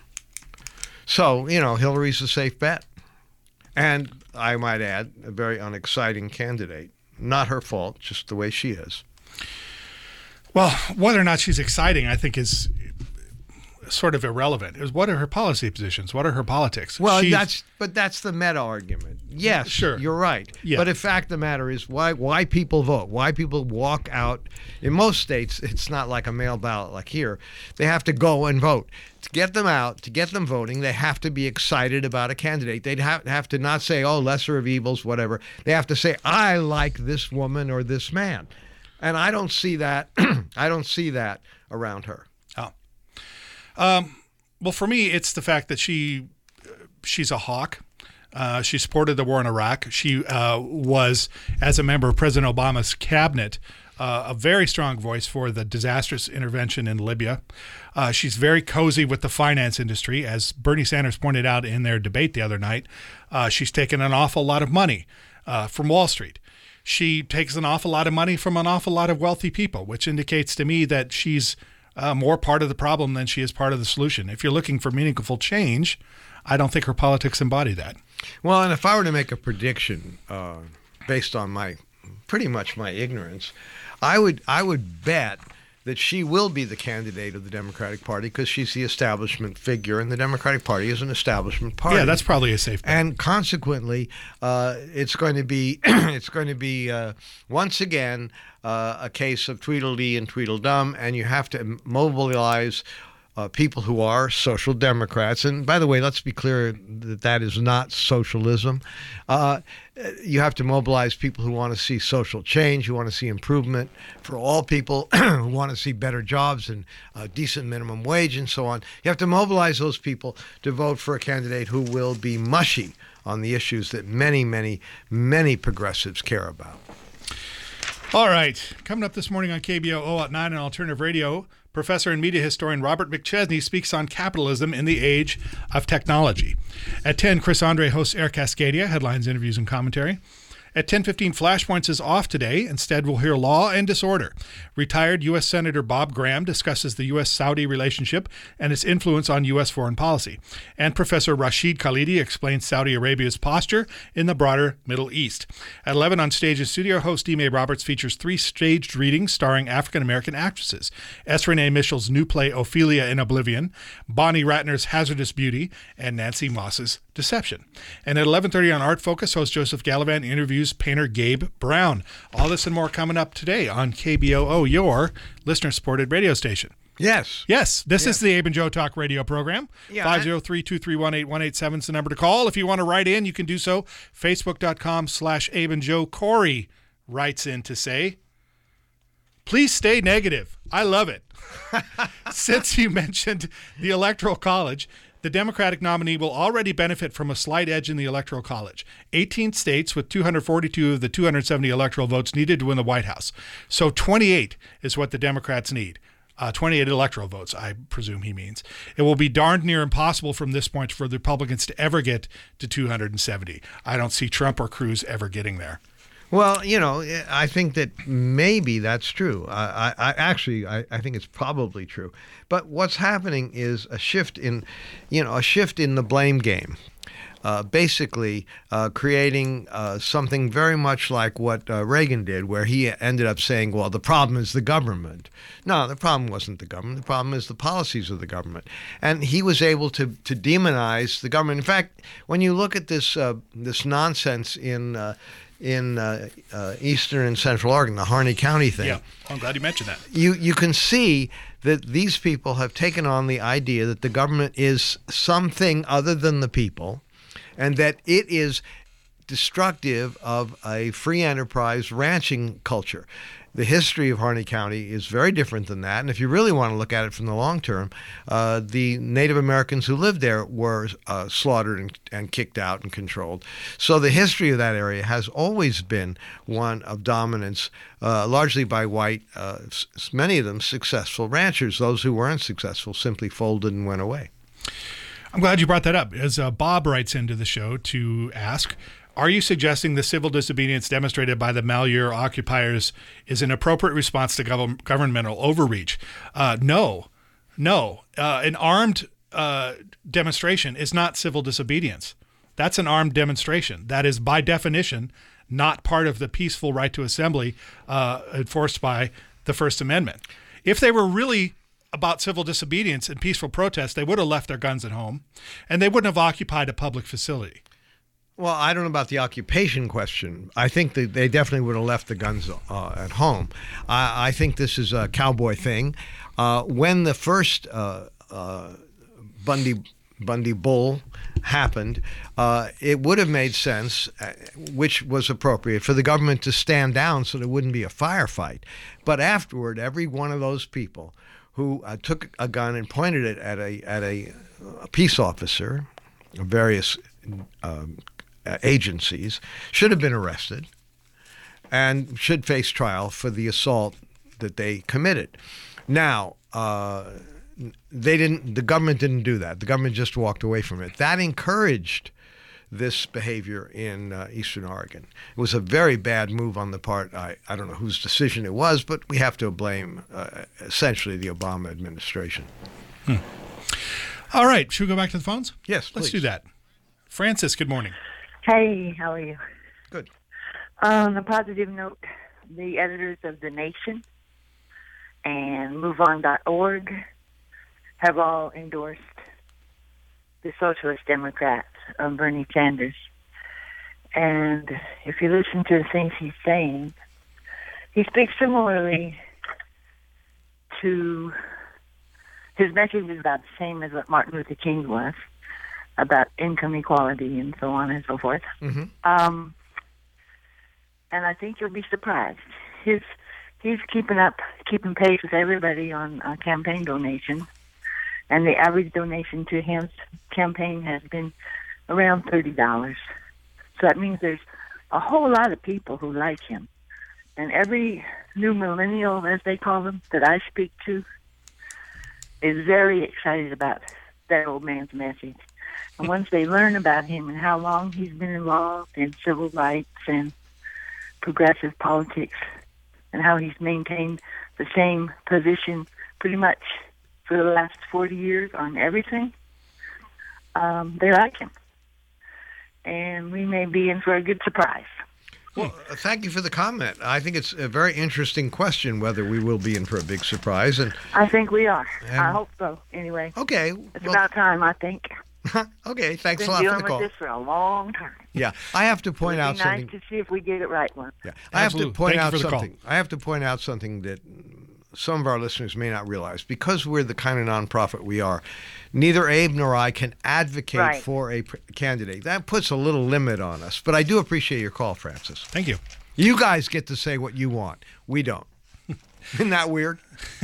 So, you know, Hillary's a safe bet. And I might add, a very unexciting candidate. Not her fault, just the way she is. Well, whether or not she's exciting, I think, is sort of irrelevant. Is what are her policy positions? What are her politics? Well, She's- that's but that's the meta argument. Yes, Sure. you're right. Yeah. But in fact, the matter is why why people vote, why people walk out. In most states, it's not like a mail ballot like here. They have to go and vote. To get them out, to get them voting, they have to be excited about a candidate. They'd have, have to not say, oh, lesser of evils, whatever. They have to say, I like this woman or this man. And I don't see that. I don't see that around her. Oh. Um, well, for me, it's the fact that she she's a hawk. Uh, she supported the war in Iraq. She uh, was, as a member of President Obama's cabinet, uh, a very strong voice for the disastrous intervention in Libya. Uh, she's very cozy with the finance industry. As Bernie Sanders pointed out in their debate the other night, uh, she's taken an awful lot of money uh, from Wall Street. She takes an awful lot of money from an awful lot of wealthy people, which indicates to me that she's uh, more part of the problem than she is part of the solution. If you're looking for meaningful change, I don't think her politics embody that. Well, and if I were to make a prediction uh, based on my pretty much my ignorance, I would I would bet that she will be the candidate of the Democratic Party because she's the establishment figure, and the Democratic Party is an establishment party. Yeah, that's probably a safe bet. And consequently, uh, it's going to be it's going to be uh, once again uh, a case of Tweedledee and Tweedledum, and you have to mobilize Uh, people who are social democrats. And by the way, let's be clear that that is not socialism. Uh, you have to mobilize people who want to see social change, who want to see improvement for all people, who want to see better jobs and a decent minimum wage and so on. You have to mobilize those people to vote for a candidate who will be mushy on the issues that many, many, many progressives care about. All right. Coming up this morning on K B O O at nine on Alternative Radio, Professor and media historian Robert McChesney speaks on capitalism in the age of technology. At ten, Chris Andre hosts Air Cascadia, headlines, interviews, and commentary. At ten fifteen, Flashpoints is off today. Instead, we'll hear Law and Disorder. Retired U S Senator Bob Graham discusses the U S-Saudi relationship and its influence on U S foreign policy. And Professor Rashid Khalidi explains Saudi Arabia's posture in the broader Middle East. At eleven, on Stage's studio host D. Mae Roberts features three staged readings starring African-American actresses. S. Renee Mitchell's new play Ophelia in Oblivion, Bonnie Ratner's Hazardous Beauty, and Nancy Moss's Deception. And at eleven thirty on Art Focus, host Joseph Gallivan interviews painter Gabe Brown. All this and more coming up today on K B O O, your listener-supported radio station. Yes. Yes. This Yeah. is the Abe and Joe Talk radio program. Yeah, five oh three, two three one, eight one eight seven is the number to call. If you want to write in, you can do so. Facebook.com slash Abe and Joe. Corey writes in to say, please stay negative. I love it. Since you mentioned the Electoral College, the Democratic nominee will already benefit from a slight edge in the Electoral College. eighteen states with two hundred forty-two of the two hundred seventy electoral votes needed to win the White House. So twenty-eight is what the Democrats need. Uh, twenty-eight electoral votes, I presume he means. It will be darned near impossible from this point for the Republicans to ever get to two hundred seventy. I don't see Trump or Cruz ever getting there. Well, you know, I think that maybe that's true. I, I, I actually, I, I think it's probably true. But what's happening is a shift in, you know, a shift in the blame game. Uh, basically uh, creating uh, something very much like what uh, Reagan did, where he ended up saying, well, the problem is the government. No, the problem wasn't the government. The problem is the policies of the government. And he was able to to demonize the government. In fact, when you look at this uh, this nonsense in uh, in uh, uh, Eastern and Central Oregon, the Harney County thing. Yeah, I'm glad you mentioned that. You you can see that these people have taken on the idea that the government is something other than the people, and that it is destructive of a free enterprise ranching culture. The history of Harney County is very different than that. And if you really want to look at it from the long term, uh, the Native Americans who lived there were uh, slaughtered and, and kicked out and controlled. So the history of that area has always been one of dominance, uh, largely by white, uh, s- many of them successful ranchers. Those who weren't successful simply folded and went away. I'm glad you brought that up. As uh, Bob writes into the show to ask, are you suggesting the civil disobedience demonstrated by the Malheur occupiers is an appropriate response to gov- governmental overreach? Uh, no, no. Uh, an armed uh, demonstration is not civil disobedience. That's an armed demonstration. That is, by definition, not part of the peaceful right to assembly uh, enforced by the First Amendment. If they were really about civil disobedience and peaceful protest, they would have left their guns at home, and they wouldn't have occupied a public facility. Well, I don't know about the occupation question. I think that they definitely would have left the guns uh, at home. I, I think this is a cowboy thing. Uh, when the first uh, uh, Bundy Bundy Bull happened, uh, it would have made sense, uh, which was appropriate, for the government to stand down so there wouldn't be a firefight. But afterward, every one of those people who uh, took a gun and pointed it at a at a, a peace officer of various um, uh, agencies should have been arrested and should face trial for the assault that they committed. Now, uh, they didn't. The government didn't do that. The government just walked away from it. That encouraged this behavior in uh, Eastern Oregon. It was a very bad move on the part, I, I don't know whose decision it was, but we have to blame uh, essentially the Obama administration. Hmm. All right, should we go back to the phones? Yes, Let's please. do that. Francis, good morning. Hey, how are you? Good. On a positive note, the editors of The Nation and move on dot org have all endorsed the Socialist Democrats of Bernie Sanders. And if you listen to the things he's saying, he speaks similarly to, his message is about the same as what Martin Luther King was, about income equality and so on and so forth. Mm-hmm. Um, and I think you'll be surprised. His, he's keeping up, keeping pace with everybody on uh, campaign donations. And the average donation to his campaign has been around thirty dollars. So that means there's a whole lot of people who like him. And every new millennial, as they call them, that I speak to is very excited about that old man's message. And once they learn about him and how long he's been involved in civil rights and progressive politics and how he's maintained the same position pretty much for the last forty years on everything, um, they like him. And we may be in for a good surprise. Well, uh, thank you for the comment. I think it's a very interesting question whether we will be in for a big surprise. And I think we are. And- I hope so, anyway. Okay. It's well- about time, I think. Okay, thanks Been a lot dealing for the call. with this for a long time. Yeah, I have to point It'd out be something. nice to see if we get it right once. Yeah, I have to Absolutely. point Thank you out for the call. something. I have to point out something that some of our listeners may not realize, because we're the kind of nonprofit we are, neither Abe nor I can advocate Right. for a pr- candidate. That puts a little limit on us. But I do appreciate your call, Francis. Thank you. You guys get to say what you want. We don't. Isn't that weird?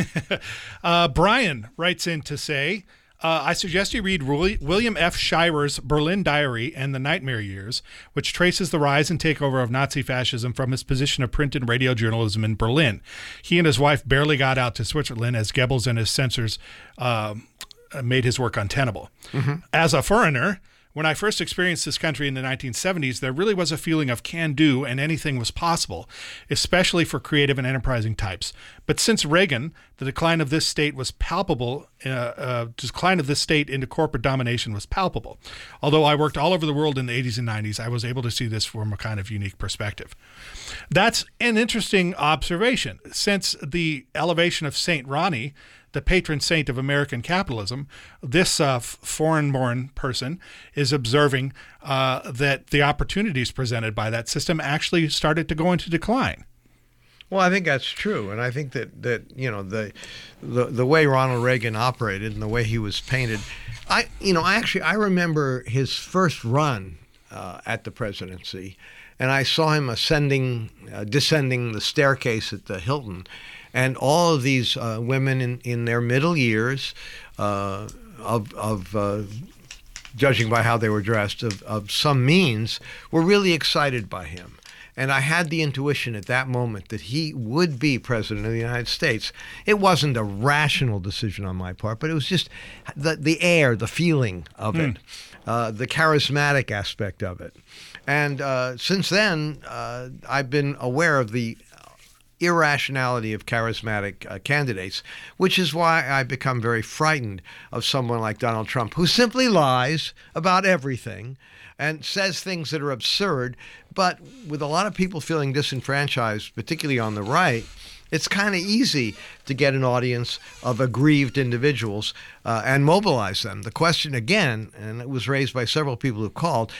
Uh, Brian writes in to say, uh, I suggest you read Willi- William F. Shirer's Berlin Diary and the Nightmare Years, which traces the rise and takeover of Nazi fascism from his position of print and radio journalism in Berlin. He and his wife barely got out to Switzerland as Goebbels and his censors um, made his work untenable. Mm-hmm. As a foreigner, when I first experienced this country in the nineteen seventies, there really was a feeling of can-do and anything was possible, especially for creative and enterprising types. But since Reagan, the decline of this state was palpable. Uh, uh, decline of this state into corporate domination was palpable. Although I worked all over the world in the eighties and nineties, I was able to see this from a kind of unique perspective. That's an interesting observation. Since the elevation of Saint Ronnie, the patron saint of American capitalism, this uh, f- foreign-born person is observing uh, that the opportunities presented by that system actually started to go into decline. Well, I think that's true, and I think that, that you know the, the the way Ronald Reagan operated and the way he was painted, I you know I actually I remember his first run uh, at the presidency, and I saw him ascending, uh, descending the staircase at the Hilton. And all of these uh, women in, in their middle years, uh, of, of uh, judging by how they were dressed, of, of some means, were really excited by him. And I had the intuition at that moment that he would be president of the United States. It wasn't a rational decision on my part, but it was just the, the air, the feeling of Mm. it, uh, the charismatic aspect of it. And uh, since then, uh, I've been aware of the irrationality of charismatic uh, candidates, which is why I become very frightened of someone like Donald Trump, who simply lies about everything and says things that are absurd. But with a lot of people feeling disenfranchised, particularly on the right, it's kind of easy to get an audience of aggrieved individuals uh, and mobilize them. The question again, and it was raised by several people who called,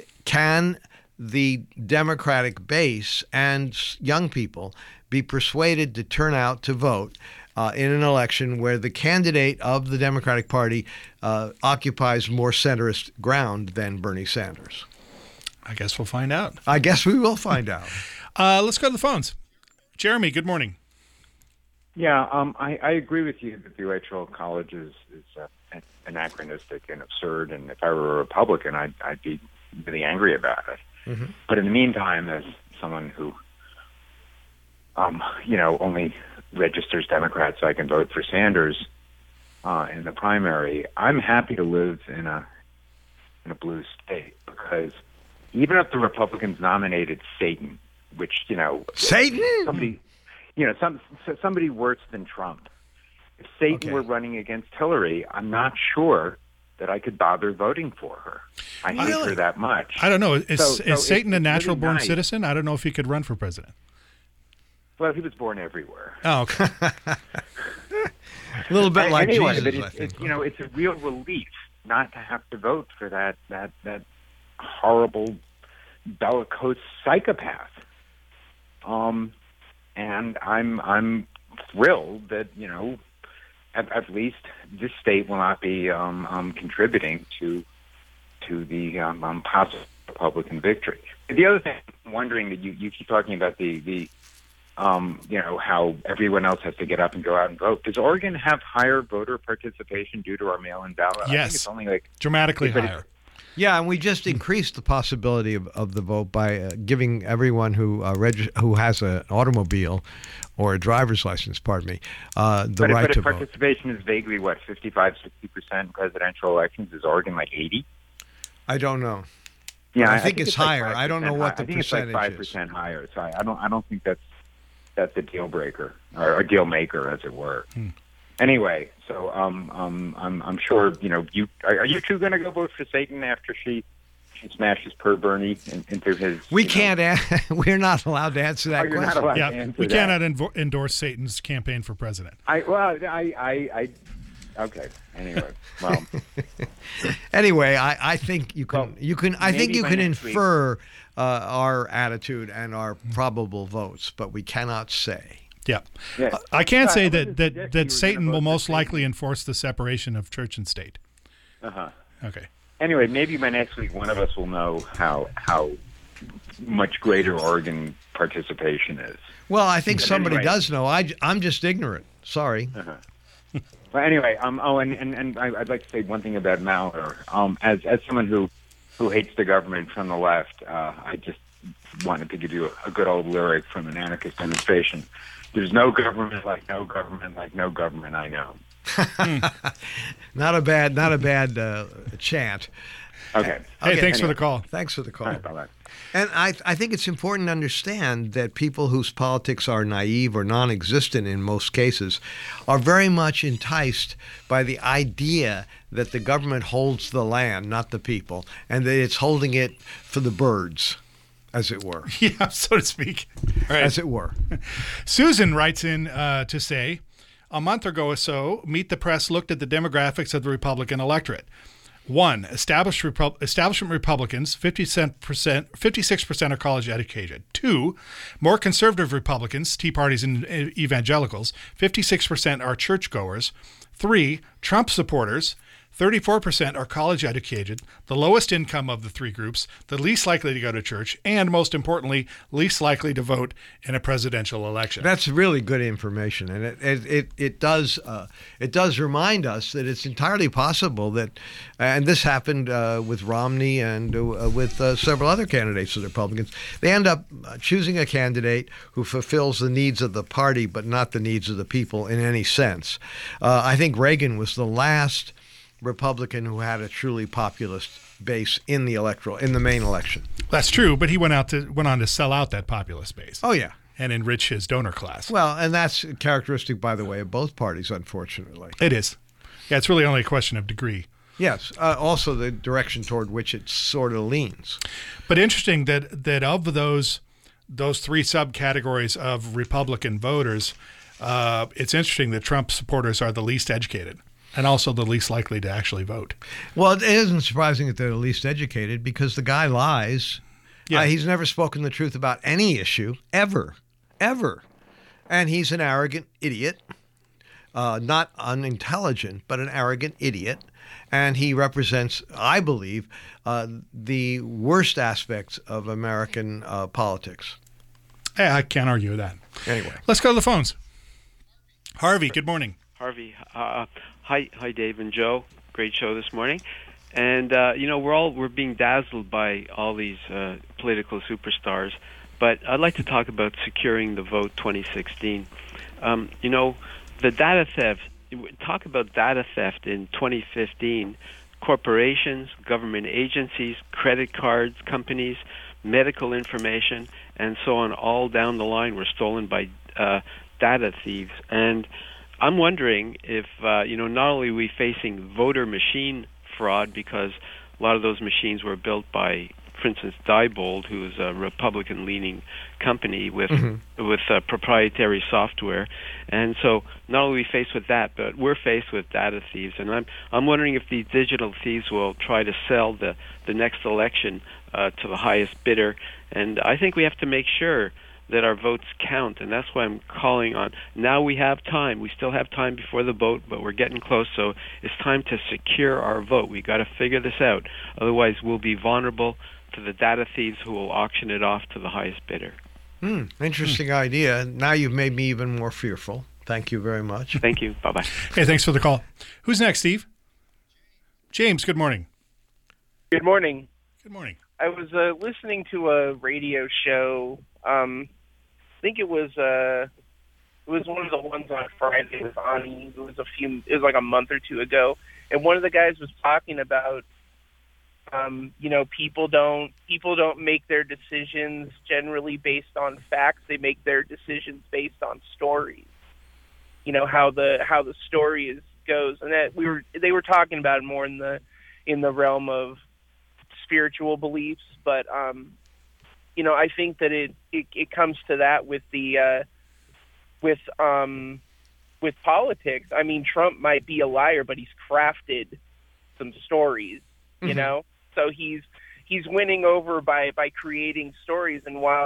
can the Democratic base and young people be persuaded to turn out to vote uh, in an election where the candidate of the Democratic Party uh, occupies more centrist ground than Bernie Sanders? I guess we'll find out. I guess we will find out. Uh, let's go to the phones. Jeremy, good morning. Yeah, um, I, I agree with you that the electoral college is, is uh, anachronistic and absurd, and if I were a Republican, I'd, I'd be really angry about it. Mm-hmm. But in the meantime, as someone who, um, you know, only registers Democrats so I can vote for Sanders uh, in the primary, I'm happy to live in a in a blue state, because even if the Republicans nominated Satan, which, you know, Satan, somebody, you know, some somebody worse than Trump, if Satan Okay. were running against Hillary, I'm not sure that I could bother voting for her. I hate Really? her that much. I don't know. Is, So- is so it's- Satan a it's natural-born really nice. citizen? I don't know if he could run for president. Well, he was born everywhere. Oh, okay. A little bit like anyway, Jesus, but I it's, think. it's, you know, it's a real relief not to have to vote for that that that horrible bellicose psychopath. Um, and I'm I'm thrilled that, you know, at, at least this state will not be um, um, contributing to to the um, um, possible Republican victory. The other thing, I'm wondering that you, you keep talking about the the um, you know, how everyone else has to get up and go out and vote. Does Oregon have higher voter participation due to our mail-in ballot? I think Yes. it's only like Dramatically but it's- higher. Yeah, and we just increased the possibility of, of the vote by uh, giving everyone who uh, reg- who has an automobile or a driver's license, pardon me, uh, the but, right but to if vote. participation is vaguely, what, fifty-five, sixty percent in presidential elections, is Oregon like eighty? I don't know. Yeah, I think it's like higher. I don't know five percent what the high. I think percentage it's like five percent higher. So I, I don't. I don't think that's that's a deal breaker or a deal maker, as it were. Hmm. Anyway, so um, um, I'm I'm sure you know you are, are you two going to go vote for Satan after she she smashes per Bernie in, into his? We you know- can't. A- we're not allowed to answer that Oh, you're not question. allowed to Yeah, answer we that. cannot envo- endorse Satan's campaign for president. I well, I I, I okay. Anyway, well. Anyway, I, I think you can Well, you can I think maybe you by can next week. infer uh, our attitude and our probable votes, but we cannot say. Yeah. Yeah. I can't Uh, say I that, was that, suggesting you that were Satan gonna will vote most for likely enforce the separation of church and state. Uh-huh. Okay. Anyway, maybe by next week one of us will know how how much greater Oregon participation is. Well, I think But somebody anyway. does know. I, am just ignorant. Sorry. Uh-huh. Well, anyway, um, oh, and, and, and I, I'd like to say one thing about Malheur. Um, as as someone who, who hates the government from the left, uh, I just wanted to give you a, a good old lyric from an anarchist demonstration. There's no government like no government like no government I know. Not a bad, not a bad uh, chant. Okay. Hey, thanks for the call. Thanks for the call. All right, bye-bye. And I, I think it's important to understand that people whose politics are naive or non-existent in most cases are very much enticed by the idea that the government holds the land, not the people, and that it's holding it for the birds, as it were. Yeah, so to speak. All right. As it were. Susan writes in uh, to say, a month ago or so, Meet the Press looked at the demographics of the Republican electorate. One, established Repu- establishment Republicans, fifty-six percent, fifty-six percent are college educated. Two, more conservative Republicans, Tea Parties and evangelicals, fifty-six percent are churchgoers. Three, Trump supporters, thirty-four percent are college educated, the lowest income of the three groups, the least likely to go to church, and most importantly, least likely to vote in a presidential election. That's really good information, and it it it, it does uh, it does remind us that it's entirely possible that, and this happened uh, with Romney and uh, with uh, several other candidates of the Republicans. They end up choosing a candidate who fulfills the needs of the party, but not the needs of the people in any sense. Uh, I think Reagan was the last Republican who had a truly populist base in the electoral in the main election. That's true, but he went out to went on to sell out that populist base. Oh yeah, and enrich his donor class. Well, and that's characteristic, by the way, of both parties, unfortunately. It is. Yeah, it's really only a question of degree. Yes, uh, also the direction toward which it sort of leans. But interesting that that of those those three subcategories of Republican voters, uh, it's interesting that Trump supporters are the least educated. And also the least likely to actually vote. Well, it isn't surprising that they're the least educated because the guy lies. Yeah. Uh, he's never spoken the truth about any issue, ever, ever. And he's an arrogant idiot, uh, not unintelligent, but an arrogant idiot. And he represents, I believe, uh, the worst aspects of American uh, politics. Hey, I can't argue with that. Anyway. Let's go to the phones. Harvey, good morning. Harvey, uh, hi, hi, Dave and Joe. Great show this morning, and uh, you know we're all we're being dazzled by all these uh, political superstars. But I'd like to talk about securing the vote twenty sixteen. Um, you know, the data theft. Talk about data theft in twenty fifteen. Corporations, government agencies, credit cards companies, medical information, and so on, all down the line were stolen by uh, data thieves. And I'm wondering if, uh, you know, not only are we facing voter machine fraud because a lot of those machines were built by, for instance, Diebold, who is a Republican-leaning company with mm-hmm. with uh, proprietary software, and so not only are we faced with that, but we're faced with data thieves. And I'm I'm wondering if these digital thieves will try to sell the the next election uh, to the highest bidder. And I think we have to make sure that our votes count, and that's why I'm calling on. Now we have time. We still have time before the vote, but we're getting close, so it's time to secure our vote. We've got to figure this out. Otherwise, we'll be vulnerable to the data thieves who will auction it off to the highest bidder. Hmm, interesting hmm. idea. Now you've made me even more fearful. Thank you very much. Thank you. Bye-bye. Hey, thanks for the call. Who's next, Steve? James, good morning. Good morning. Good morning. I was uh, listening to a radio show. Um, I think it was uh, it was one of the ones on Friday with Ani. It was a few. It was like a month or two ago, and one of the guys was talking about, um, you know, people don't people don't make their decisions generally based on facts. They make their decisions based on stories. You know how the how the story is goes, and that we were they were talking about it more in the in the realm of spiritual beliefs, but um, you know, I think that it, it, it comes to that with the uh, with um, with politics. I mean, Trump might be a liar, but he's crafted some stories, you mm-hmm. know. So he's he's winning over by, by creating stories. And while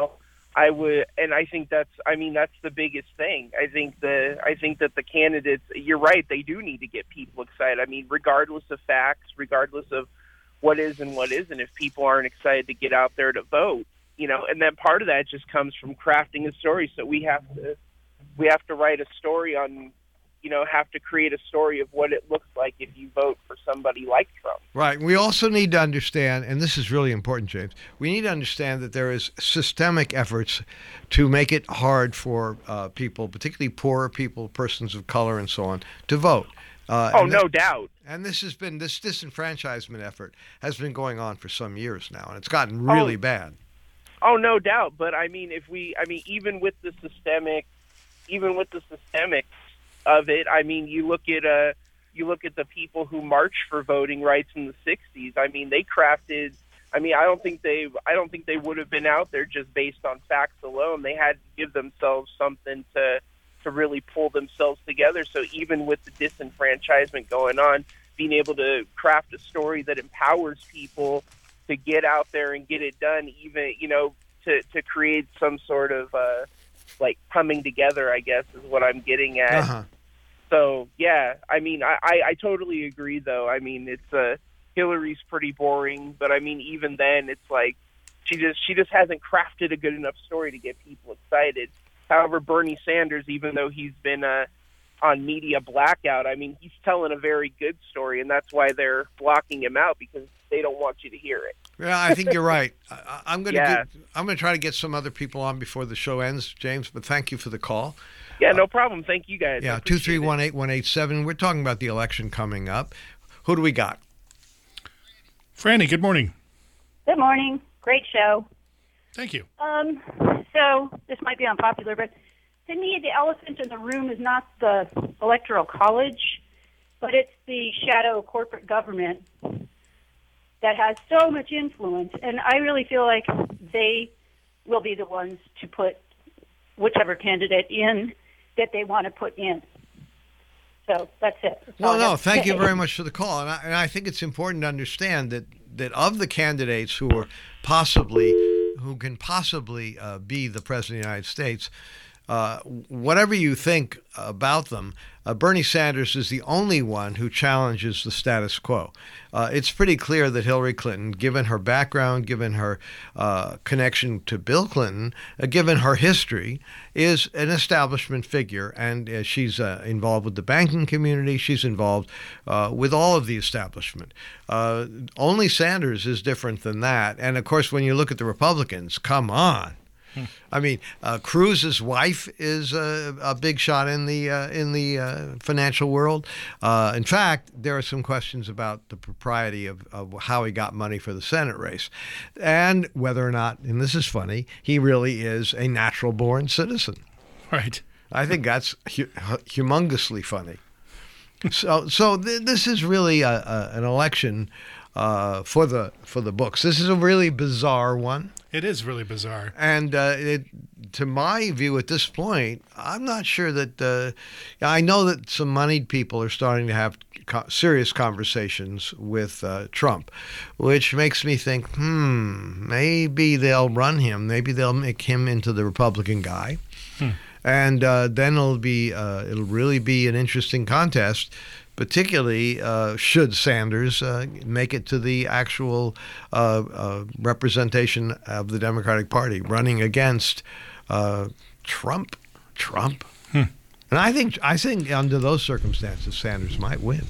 I would, and I think that's, I mean, that's the biggest thing. I think the, I think that the candidates, you're right, they do need to get people excited. I mean, regardless of facts, regardless of what is and what isn't, if people aren't excited to get out there to vote, you know, and then part of that just comes from crafting a story. So we have to, we have to write a story on, you know, have to create a story of what it looks like if you vote for somebody like Trump. Right. We also need to understand, and this is really important, James, we need to understand that there is systemic efforts to make it hard for uh, people, particularly poorer people, persons of color and so on, to vote. Uh, oh, and no that, doubt. And this has been, this disenfranchisement effort has been going on for some years now, and it's gotten really oh, bad. Oh, no doubt. But I mean, if we, I mean, even with the systemic, even with the systemic of it, I mean, you look at uh, you look at the people who marched for voting rights in the sixties. I mean, they crafted. I mean, I don't think they, I don't think they would have been out there just based on facts alone. They had to give themselves something to, to really pull themselves together. So even with the disenfranchisement going on, being able to craft a story that empowers people to get out there and get it done, even, you know, to, to create some sort of uh, like coming together, I guess, is what I'm getting at. Uh-huh. So, yeah, I mean, I, I, I totally agree, though. I mean, it's uh, Hillary's pretty boring, but I mean, even then, it's like she just she just hasn't crafted a good enough story to get people excited. However, Bernie Sanders, even though he's been uh, on media blackout, I mean, he's telling a very good story, and that's why they're blocking him out, because they don't want you to hear it. Yeah, I think you're right. I, I'm going to Yeah. I'm going to try to get some other people on before the show ends, James. But thank you for the call. Yeah, no problem. Thank you, guys. I Yeah, two three one eight one eight seven. We're talking about the election coming up. Who do we got? Franny, good morning. Good morning. Great show. Thank you. Um, so this might be unpopular, but to me, the elephant in the room is not the Electoral College, but it's the shadow corporate government that has so much influence. And I really feel like they will be the ones to put whichever candidate in that they want to put in. So that's it. That's all Well, I no, have to thank you say. very much for the call. And I, and I think it's important to understand that, that of the candidates who are possibly, who can possibly uh, be the President of the United States, uh, whatever you think about them, uh, Bernie Sanders is the only one who challenges the status quo. Uh, it's pretty clear that Hillary Clinton, given her background, given her uh, connection to Bill Clinton, uh, given her history, is an establishment figure, and uh, she's uh, involved with the banking community. She's involved uh, with all of the establishment. Uh, only Sanders is different than that. And of course, when you look at the Republicans, come on. I mean, uh, Cruz's wife is a, a big shot in the uh, in the uh, financial world. Uh, in fact, there are some questions about the propriety of, of how he got money for the Senate race, and whether or not, and this is funny, he really is a natural-born citizen. Right. I think that's hu- humongously funny. So, so th- this is really a, a, an election uh, for the for the books. This is a really bizarre one. It is really bizarre. And uh, it, to my view at this point, I'm not sure that uh, I know that some moneyed people are starting to have co- serious conversations with uh, Trump, which makes me think, hmm, maybe they'll run him. Maybe they'll make him into the Republican guy. Hmm. And uh, then it'll be uh, it'll really be an interesting contest, particularly uh, should Sanders uh, make it to the actual uh, uh, representation of the Democratic Party, running against uh, Trump. Trump. Hmm. And I think I think under those circumstances, Sanders might win.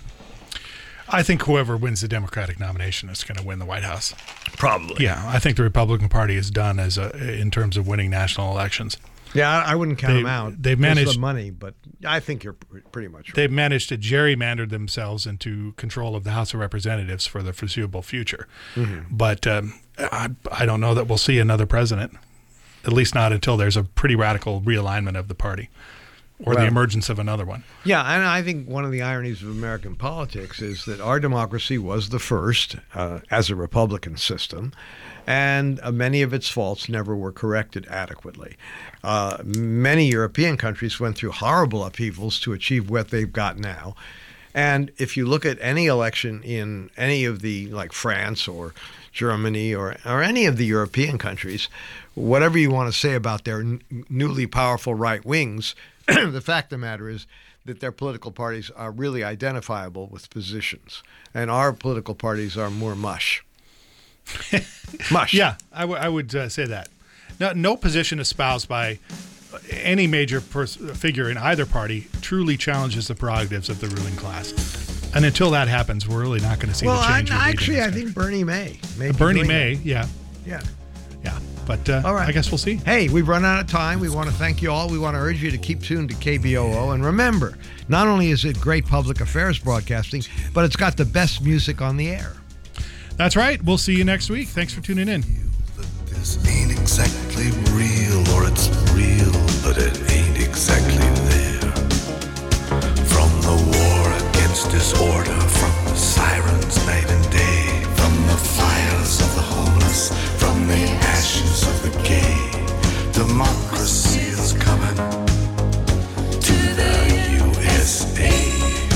I think whoever wins the Democratic nomination is going to win the White House. Probably. Yeah, I think the Republican Party is done as a, in terms of winning national elections. Yeah, I wouldn't count They've- them out. they've There's managed- the money, but I think you're pr- pretty much right. They've managed to gerrymander themselves into control of the House of Representatives for the foreseeable future. Mhm. But um, I, I don't know that we'll see another president, at least not until there's a pretty radical realignment of the party or the Well- emergence of another one. Yeah, and I think one of the ironies of American politics is that our democracy was the first uh, as a Republican system, and uh, many of its faults never were corrected adequately. Uh, many European countries went through horrible upheavals to achieve what they've got now. And if you look at any election in any of the, like France or Germany or, or any of the European countries, whatever you want to say about their n- newly powerful right wings, the fact of the matter is that their political parties are really identifiable with positions. And our political parties are more mush. Mush. Yeah, I, w- I would uh, say that. No, no position espoused by any major pers- figure in either party truly challenges the prerogatives of the ruling class. And until that happens, we're really not going to see well, the change. Well, we need actually, in I this think Bernie may. may Uh, be Bernie doing may, that. yeah. Yeah. Yeah. But uh, all right. I guess we'll see. Hey, we've run out of time. We want to thank you all. We want to urge you to keep tuned to K B O O. And remember, not only is it great public affairs broadcasting, but it's got the best music on the air. That's right. We'll see you next week. Thanks for tuning in. This ain't exactly real, or it's real, but it ain't exactly there. From the war against disorder, from the sirens night and day, from the fires of the homeless, from the ashes of the gay, democracy is coming to the U S A.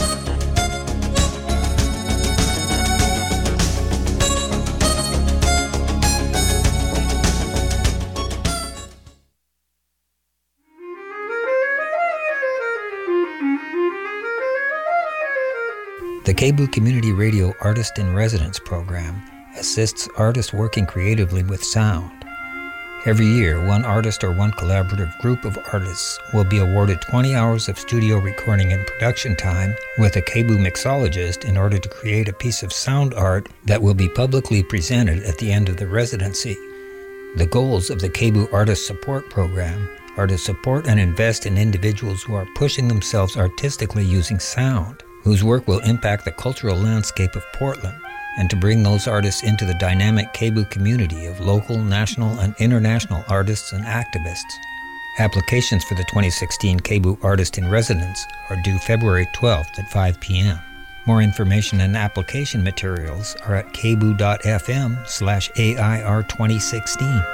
The K B O O Community Radio Artist in Residence program assists artists working creatively with sound. Every year, one artist or one collaborative group of artists will be awarded twenty hours of studio recording and production time with a K B O O mixologist in order to create a piece of sound art that will be publicly presented at the end of the residency. The goals of the K B O O Artist Support Program are to support and invest in individuals who are pushing themselves artistically using sound, whose work will impact the cultural landscape of Portland, and to bring those artists into the dynamic K B O O community of local, national, and international artists and activists. Applications for the twenty sixteen K B O O Artist in Residence are due February twelfth at five p.m. More information and application materials are at kboo.fm slash AIR 2016.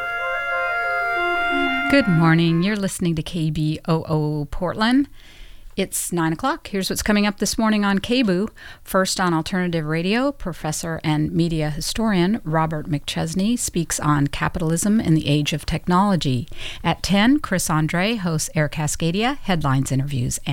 Good morning. You're listening to K B O O Portland. It's nine o'clock. Here's what's coming up this morning on K B O O. First on Alternative Radio, professor and media historian Robert McChesney speaks on capitalism in the age of technology. At ten, Chris Andre hosts Air Cascadia, headlines, interviews, and